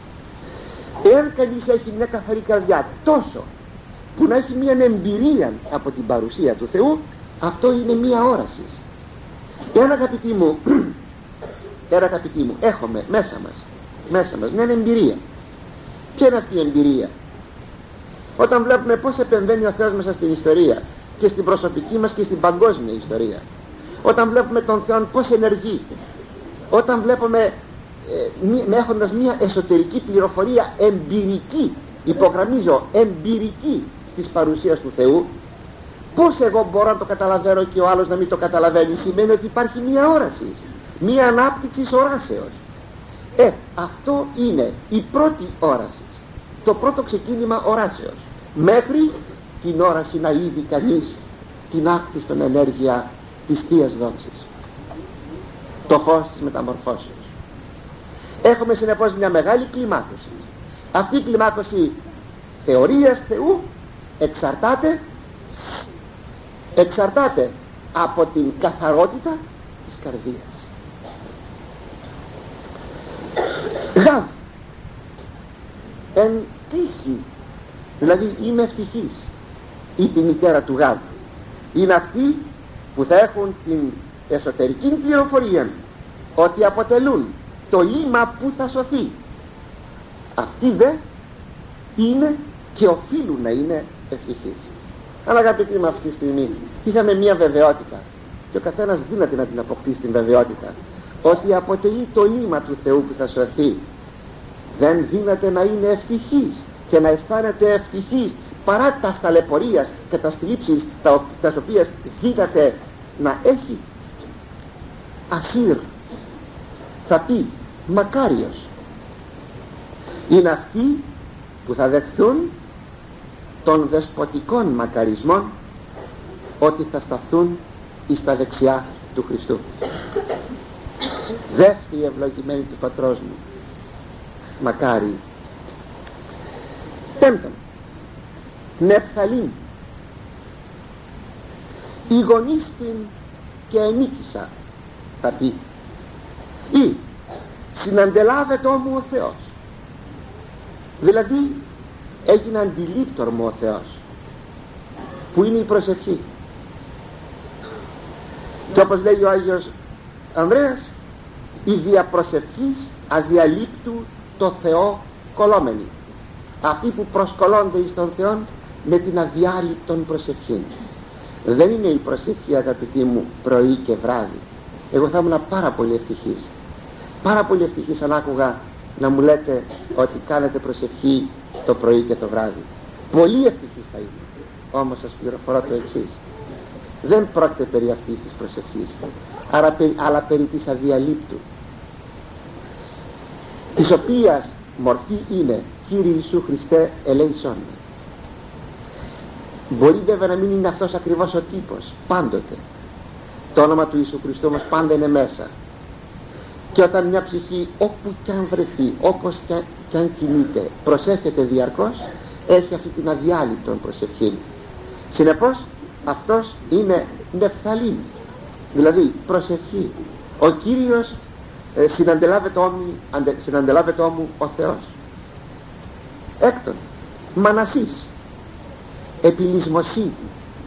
Εάν κανείς έχει μια καθαρή καρδιά τόσο που να έχει μια εμπειρία από την παρουσία του Θεού, αυτό είναι μια όραση. Εάν αγαπητοί μου, εάν αγαπητοί μου έχουμε μέσα μας, μέσα μας μια εμπειρία. Ποια είναι αυτή η εμπειρία? Όταν βλέπουμε πως επεμβαίνει ο Θεός μέσα στην ιστορία και στην προσωπική μας και στην παγκόσμια ιστορία, όταν βλέπουμε τον Θεό πως ενεργεί, όταν βλέπουμε ε, έχοντας μια εσωτερική πληροφορία εμπειρική, υπογραμμίζω εμπειρική της παρουσίας του Θεού, πως εγώ μπορώ να το καταλαβαίνω και ο άλλος να μην το καταλαβαίνει? Σημαίνει ότι υπάρχει μια όραση, μια ανάπτυξη οράσεως. Ε, αυτό είναι η πρώτη όραση, το πρώτο ξεκίνημα οράσεως, μέχρι την όραση να είδει κανείς την άκτιστον ενέργεια της Θείας Δόξης, το φως της μεταμορφώσεως. Έχουμε συνεπώς μια μεγάλη κλιμάκωση. Αυτή η κλιμάκωση θεωρίας Θεού εξαρτάται εξαρτάται από την καθαρότητα της καρδίας. Γαβ, εν τύχη, δηλαδή είμαι ευτυχής, είπε η μητέρα του Γαβ. Είναι αυτοί που θα έχουν την εσωτερική πληροφορία ότι αποτελούν το ύμα που θα σωθεί. Αυτοί δε είναι και οφείλουν να είναι ευτυχείς. Αλλά αγαπητοί, με αυτή τη στιγμή είχαμε μια βεβαιότητα και ο καθένας δύναται να την αποκτήσει την βεβαιότητα ότι αποτελεί το ύμα του Θεού που θα σωθεί. Δεν δύναται να είναι ευτυχής και να αισθάνεται ευτυχής παρά τα σταλαιπωρίας και τα θλίψεις τα, τα οποίες δύναται να έχει. Ασύρ θα πει μακάριος. Είναι αυτοί που θα δεχθούν των δεσποτικών μακαρισμών ότι θα σταθούν εις τα δεξιά του Χριστού. Δεύτερη ευλογημένη του πατρός μου, μακάρι. Πέμπτον, Νεφθαλήμ, η γονίστην και ενίκησα, θα πει, ή συναντελάβετό μου ο Θεός, δηλαδή έγινε αντιλήπτορ μου ο Θεός, που είναι η προσευχή. Και όπως λέει ο Άγιος Ανδρέας, η διαπροσευχής αδιαλείπτου το Θεό κολόμενοι, αυτοί που προσκολώνται εις τον Θεό με την αδιάλειπτον προσευχή. Δεν είναι η προσευχή, αγαπητοί μου, πρωί και βράδυ. Εγώ θα ήμουν πάρα πολύ ευτυχής, πάρα πολύ ευτυχής αν άκουγα να μου λέτε ότι κάνετε προσευχή το πρωί και το βράδυ. Πολύ ευτυχής θα είμαι. Όμως σας πληροφορώ το εξής: δεν πρόκειται περί αυτής της προσευχής, αλλά περί, αλλά περί της αδιαλείπτου, της οποίας μορφή είναι Κύριε Ιησού Χριστέ ελέησόν με. Μπορεί βέβαια να μην είναι αυτός ακριβώς ο τύπος πάντοτε, το όνομα του Ιησού Χριστού όμως πάντα είναι μέσα. Και όταν μια ψυχή όπου κι αν βρεθεί, όπως κι αν, κι αν κινείται, προσεύχεται διαρκώς, έχει αυτή την αδιάλειπτον προσευχή. Συνεπώς αυτός είναι νεφθαλήμ, δηλαδή προσευχή. Ο Κύριος ε, συναντελάβετό μου ο Θεός. Έκτον, Μανασής, επιλυσμοσύνη.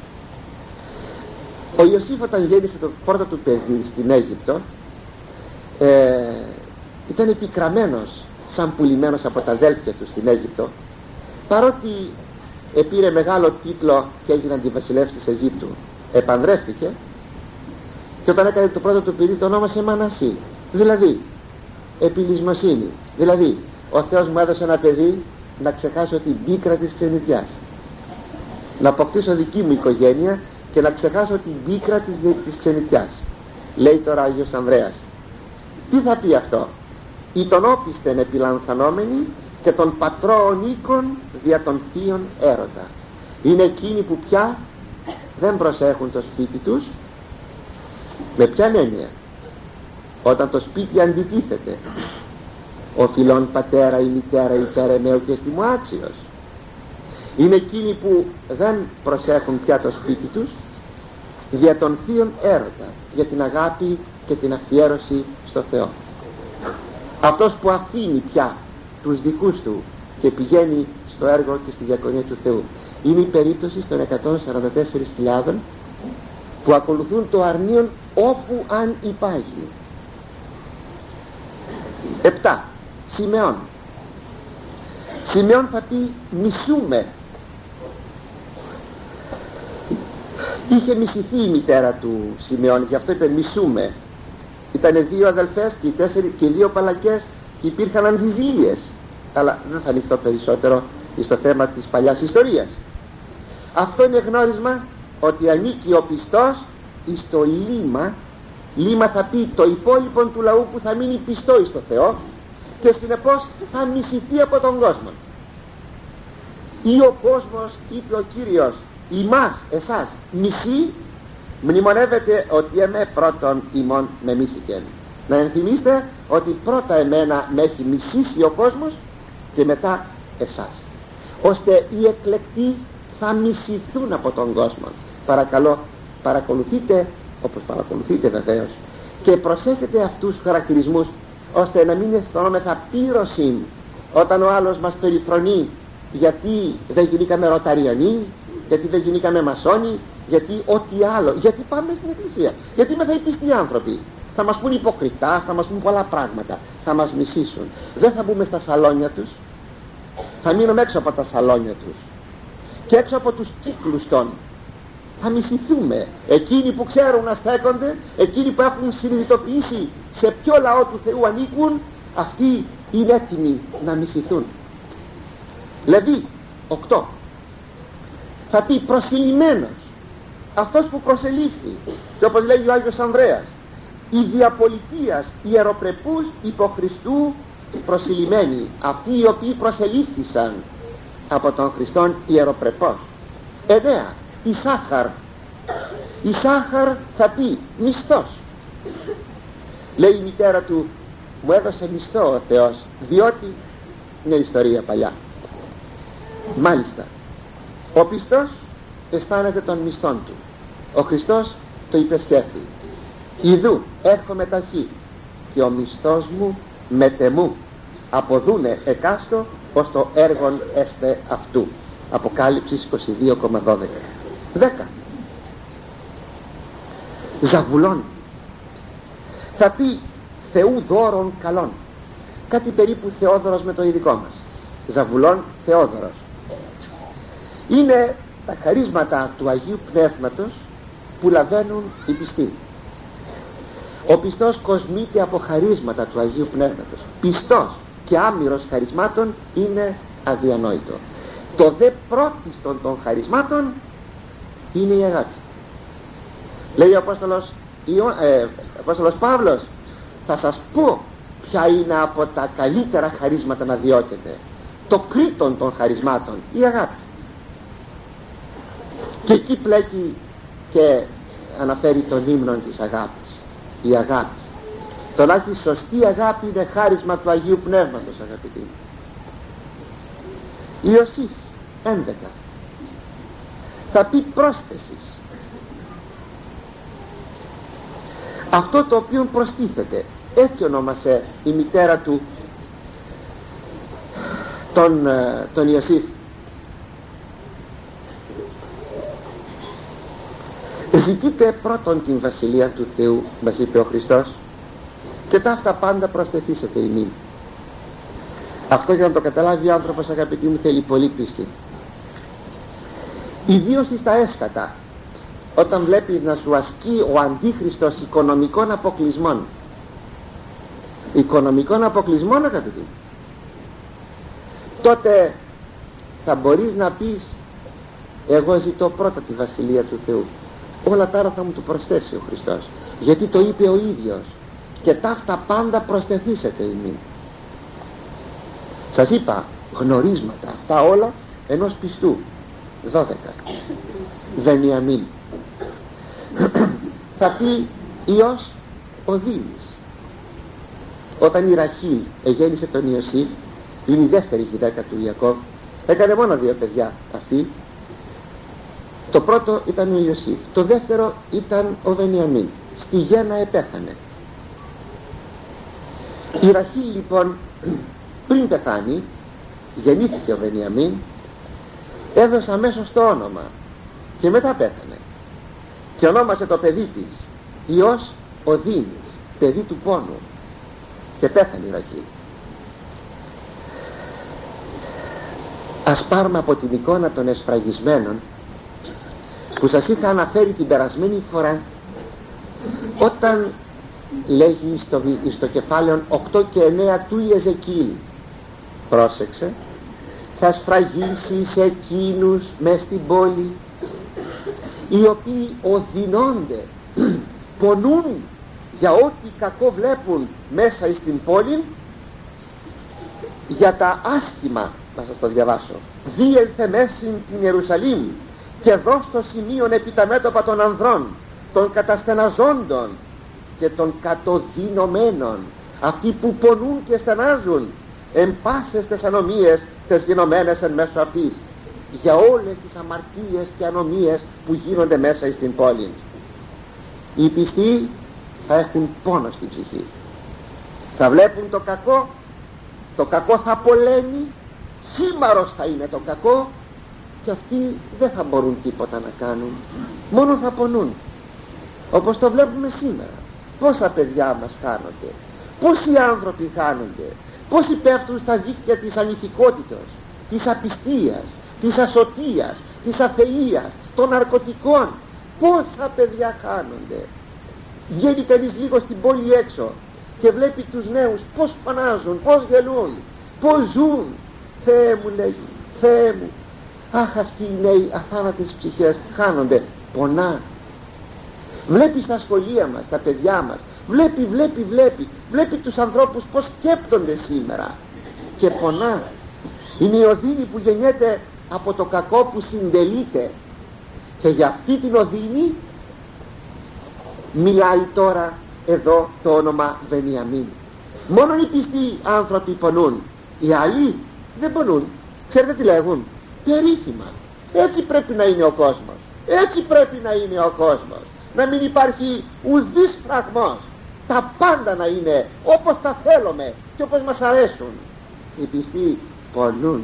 Ο Ιωσήφ όταν γέννησε το πρώτο του παιδί στην Αίγυπτο, ε, ήταν επικραμμένος σαν πουλημένος από τα αδέλφια του στην Αίγυπτο, παρότι επήρε μεγάλο τίτλο και έγινε αντιβασιλεύς της Αιγύπτου. Επανδρεύτηκε και όταν έκανε το πρώτο του παιδί το ονόμασε Μανασή, δηλαδή επιλυσμοσύνη. Δηλαδή ο Θεός μου έδωσε ένα παιδί να ξεχάσω την πίκρα της ξενιτιάς, να αποκτήσω δική μου οικογένεια και να ξεχάσω την πίκρα της, της ξενιτιάς. Λέει τώρα ο Άγιος Ανδρέας. Τι θα πει αυτό? «Ή τον όπιστεν επιλανθανόμενοι και των πατρών οίκων δια των θείων έρωτα». Είναι εκείνοι που πια δεν προσέχουν το σπίτι τους. Με ποια έννοια? Όταν το σπίτι αντιτίθεται, ο φιλών πατέρα ή μητέρα υπέρ εμέου και στιμού άξιος. Είναι εκείνοι που δεν προσέχουν πια το σπίτι τους δια των θείων έρωτα, για την αγάπη και την αφιέρωση στο Θεό. Αυτός που αφήνει πια τους δικούς του και πηγαίνει στο έργο και στη διακονία του Θεού. Είναι η περίπτωση των εκατόν σαράντα τέσσερις χιλιάδων που ακολουθούν το αρνίον όπου αν υπάγει. Επτά. Σιμεών. Σιμεών θα πει μισούμε. Είχε μισηθεί η μητέρα του Σιμεών, γι' αυτό είπε μισούμε. Ήτανε δύο αδελφές και οι, τέσσερι, και οι δύο παλακές και υπήρχαν αντιζηλίες. Αλλά δεν θα ληφθώ περισσότερο στο θέμα της παλιάς ιστορίας. Αυτό είναι γνώρισμα ότι ανήκει ο πιστός εις το λίμα. Λίμα θα πει το υπόλοιπο του λαού που θα μείνει πιστό εις το Θεό και συνεπώς θα μισηθεί από τον κόσμο. Ή ο κόσμος, είπε ο Κύριος, ημάς, εσάς, μισή, μνημονεύεται ότι εμέ πρώτον ημών με μίσηκεν. Να ενθυμίστε ότι πρώτα εμένα με έχει μισήσει ο κόσμος και μετά εσάς, ώστε οι εκλεκτοί θα μισηθούν από τον κόσμο. Παρακαλώ, παρακολουθείτε, όπως παρακολουθείτε βεβαίως, και προσέχετε αυτούς τους χαρακτηρισμούς, ώστε να μην αισθανόμεθα πύρωση όταν ο άλλος μας περιφρονεί γιατί δεν γινήκαμε ροταριανοί, γιατί δεν γινήκαμε μασόνοι, γιατί ό,τι άλλο, γιατί πάμε στην εκκλησία, γιατί είμαστε οι πιστοί άνθρωποι. Θα μας πούν υποκριτάς, θα μας πούν πολλά πράγματα, θα μας μισήσουν. Δεν θα μπούμε στα σαλόνια τους, θα μείνουμε έξω από τα σαλόνια τους και έξω από τους κύκλους των. Θα μισηθούμε. Εκείνοι που ξέρουν να στέκονται, εκείνοι που έχουν συνειδητοποιήσει σε ποιο λαό του Θεού ανήκουν, αυτοί είναι έτοιμοι να μισηθούν. Λεβί οκτώ θα πει προσιλημένος, αυτός που προσελήφθη, και όπως λέει ο Άγιος Ανδρέας, η διαπολιτείας ιεροπρεπούς υπό Χριστού προσιλημένοι, αυτοί οι οποίοι προσελήφθησαν από τον Χριστόν ιεροπρεπός. Εννέα. Η Σάχαρ, Η Σάχαρ θα πει μισθός. Λέει η μητέρα του, μου έδωσε μισθό ο Θεός, διότι είναι ιστορία παλιά. Μάλιστα, ο πιστός αισθάνεται τον μισθόν του. Ο Χριστός το υπεσχέθη, ιδού έρχομαι ταχύ και ο μισθός μου μετεμού αποδούνε εκάστο ως το έργον έστε αυτού. Αποκάλυψης είκοσι δύο δώδεκα. δέκα. Ζαβουλών θα πει Θεού δώρων καλών. Κάτι περίπου Θεόδωρος με το ειδικό μας. Ζαβουλών Θεόδωρος. Είναι τα χαρίσματα του Αγίου Πνεύματος που λαβαίνουν οι πιστοί. Ο πιστός κοσμείται από χαρίσματα του Αγίου Πνεύματος. Πιστός και άμυρος χαρισμάτων είναι αδιανόητο. Το δε πρώτιστον των χαρισμάτων είναι η αγάπη. Λέει ο Απόστολος, ε, Απόστολος Παύλος, θα σας πω ποια είναι από τα καλύτερα χαρίσματα να διώκετε. Το κρίτον των χαρισμάτων, η αγάπη. Και εκεί πλέκει και αναφέρει τον ύμνο της αγάπης. Η αγάπη. Το να έχει σωστή αγάπη είναι χάρισμα του Αγίου Πνεύματος, αγαπητοί μου. Ιωσήφ έντεκα θα πει πρόσθεσης. Αυτό το οποίο προστίθεται, έτσι ονόμασε η μητέρα του τον, τον Ιωσήφ. Ζητείτε πρώτον την Βασιλεία του Θεού, μας είπε ο Χριστός, και ταύτα πάντα προσθεθήσετε ημίν. Αυτό για να το καταλάβει ο άνθρωπος, αγαπητοί μου, θέλει πολύ πίστη. Ιδίως στα έσχατα, όταν βλέπεις να σου ασκεί ο Αντίχριστος οικονομικών αποκλεισμών. Οικονομικών αποκλεισμών, αγαπητοί, τότε θα μπορείς να πεις, εγώ ζητώ πρώτα τη Βασιλεία του Θεού, όλα τα άλλα θα μου το προσθέσει ο Χριστός, γιατί το είπε ο ίδιος, και ταύτα πάντα προσθεθήσετε ημίν. Σας είπα γνωρίσματα αυτά όλα ενός πιστού. Δώδεκα. Βενιαμίν θα πει Υιός ο Δήμης. Όταν η Ραχήλ εγέννησε τον Ιωσήφ, είναι η δεύτερη γυναίκα του Ιακώβ, έκανε μόνο δύο παιδιά αυτή. Το πρώτο ήταν ο Ιωσήφ, το δεύτερο ήταν ο Βενιαμίν. Στη γέννα επέθανε. Η Ραχήλ λοιπόν πριν πεθάνει, γεννήθηκε ο Βενιαμίν, έδωσε αμέσως το όνομα και μετά πέθανε και ονόμασε το παιδί της Υιός ο Δήμης, παιδί του πόνου, και πέθανε η Ραχήλ. Ας πάρουμε από την εικόνα των εσφραγισμένων που σας είχα αναφέρει την περασμένη φορά, όταν λέγει στο, στο κεφάλαιο οκτώ και εννέα του Ιεζεκίηλ, πρόσεξε, θα σφραγίσει σε εκείνους μες στην πόλη οι οποίοι οδυνώνται, πονούν για ό,τι κακό βλέπουν μέσα στην πόλη, για τα άσχημα, να σας το διαβάσω, διέλθε μέσιν την Ιερουσαλήμ και δώσ' το σημείον επί τα μέτωπα των ανδρών, των καταστεναζόντων και των κατοδυνωμένων, αυτοί που πονούν και στενάζουν εν πάσες τες ανομίες τες γενομένες εν μέσω αυτής, για όλες τις αμαρτίες και ανομίες που γίνονται μέσα στην πόλη. Οι πιστοί θα έχουν πόνο στην ψυχή, θα βλέπουν το κακό, το κακό θα πολέμει, χήμαρος θα είναι το κακό, και αυτοί δεν θα μπορούν τίποτα να κάνουν, μόνο θα πονούν, όπως το βλέπουμε σήμερα. Πόσα παιδιά μας χάνονται, πόσοι άνθρωποι χάνονται, πόσοι πέφτουν στα δίκτυα της ανηθικότητος, της απιστίας, της ασωτείας, της αθείας, των ναρκωτικών. Πόσα παιδιά χάνονται. Βγαίνει κανείς λίγο στην πόλη έξω και βλέπει τους νέους πως φανάζουν, πως γελούν, πως ζουν. Θεέ μου, λέει, Θεέ μου, αχ, αυτοί οι νέοι αθάνατες ψυχές χάνονται. Πονά. Βλέπει στα σχολεία μας, τα παιδιά μας, βλέπει, βλέπει, βλέπει, βλέπει τους ανθρώπους πως σκέπτονται σήμερα και πονά. Είναι η οδύνη που γεννιέται από το κακό που συντελείται. Και για αυτή την οδύνη μιλάει τώρα εδώ το όνομα Βενιαμίν. Μόνο οι πιστοί άνθρωποι πονούν, οι άλλοι δεν πονούν. Ξέρετε τι λέγουν? Περίφημα. Έτσι πρέπει να είναι ο κόσμος, έτσι πρέπει να είναι ο κόσμος, να μην υπάρχει ουδής φραγμός, τα πάντα να είναι όπως τα θέλουμε και όπως μας αρέσουν. Οι πιστοί πονούν.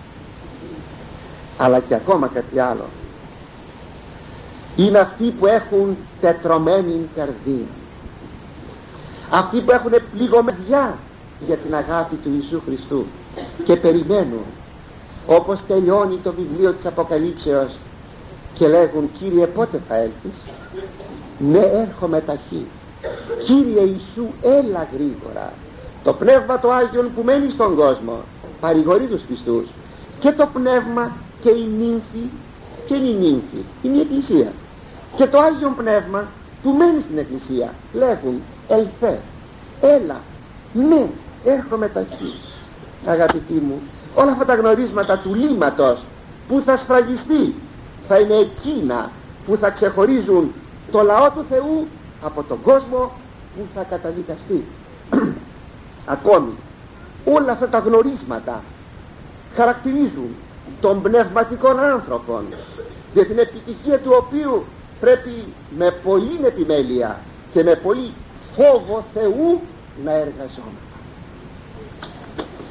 Αλλά και ακόμα κάτι άλλο, είναι αυτοί που έχουν τετρωμένη καρδία, αυτοί που έχουν πληγωμένα για την αγάπη του Ιησού Χριστού και περιμένουν, όπως τελειώνει το βιβλίο της Αποκαλύψεως και λέγουν: Κύριε, πότε θα έλθεις? Ναι, έρχομαι ταχύ. Κύριε Ιησού, έλα γρήγορα. Το Πνεύμα το Άγιον που μένει στον κόσμο παρηγορεί τους πιστούς, και το Πνεύμα και η νύμφη. Και είναι η νύμφη, είναι η Εκκλησία, και το Άγιον Πνεύμα που μένει στην Εκκλησία λέγουν: ελθέ, έλα, ναι, έρχομαι ταχύ. Αγαπητοί μου, όλα αυτά τα γνωρίσματα του λύματος που θα σφραγιστεί θα είναι εκείνα που θα ξεχωρίζουν το λαό του Θεού από τον κόσμο που θα καταδικαστεί. Ακόμη όλα αυτά τα γνωρίσματα χαρακτηρίζουν τον πνευματικών άνθρωπον, για την επιτυχία του οποίου πρέπει με πολλή επιμέλεια και με πολύ φόβο Θεού να εργαζόμαστε.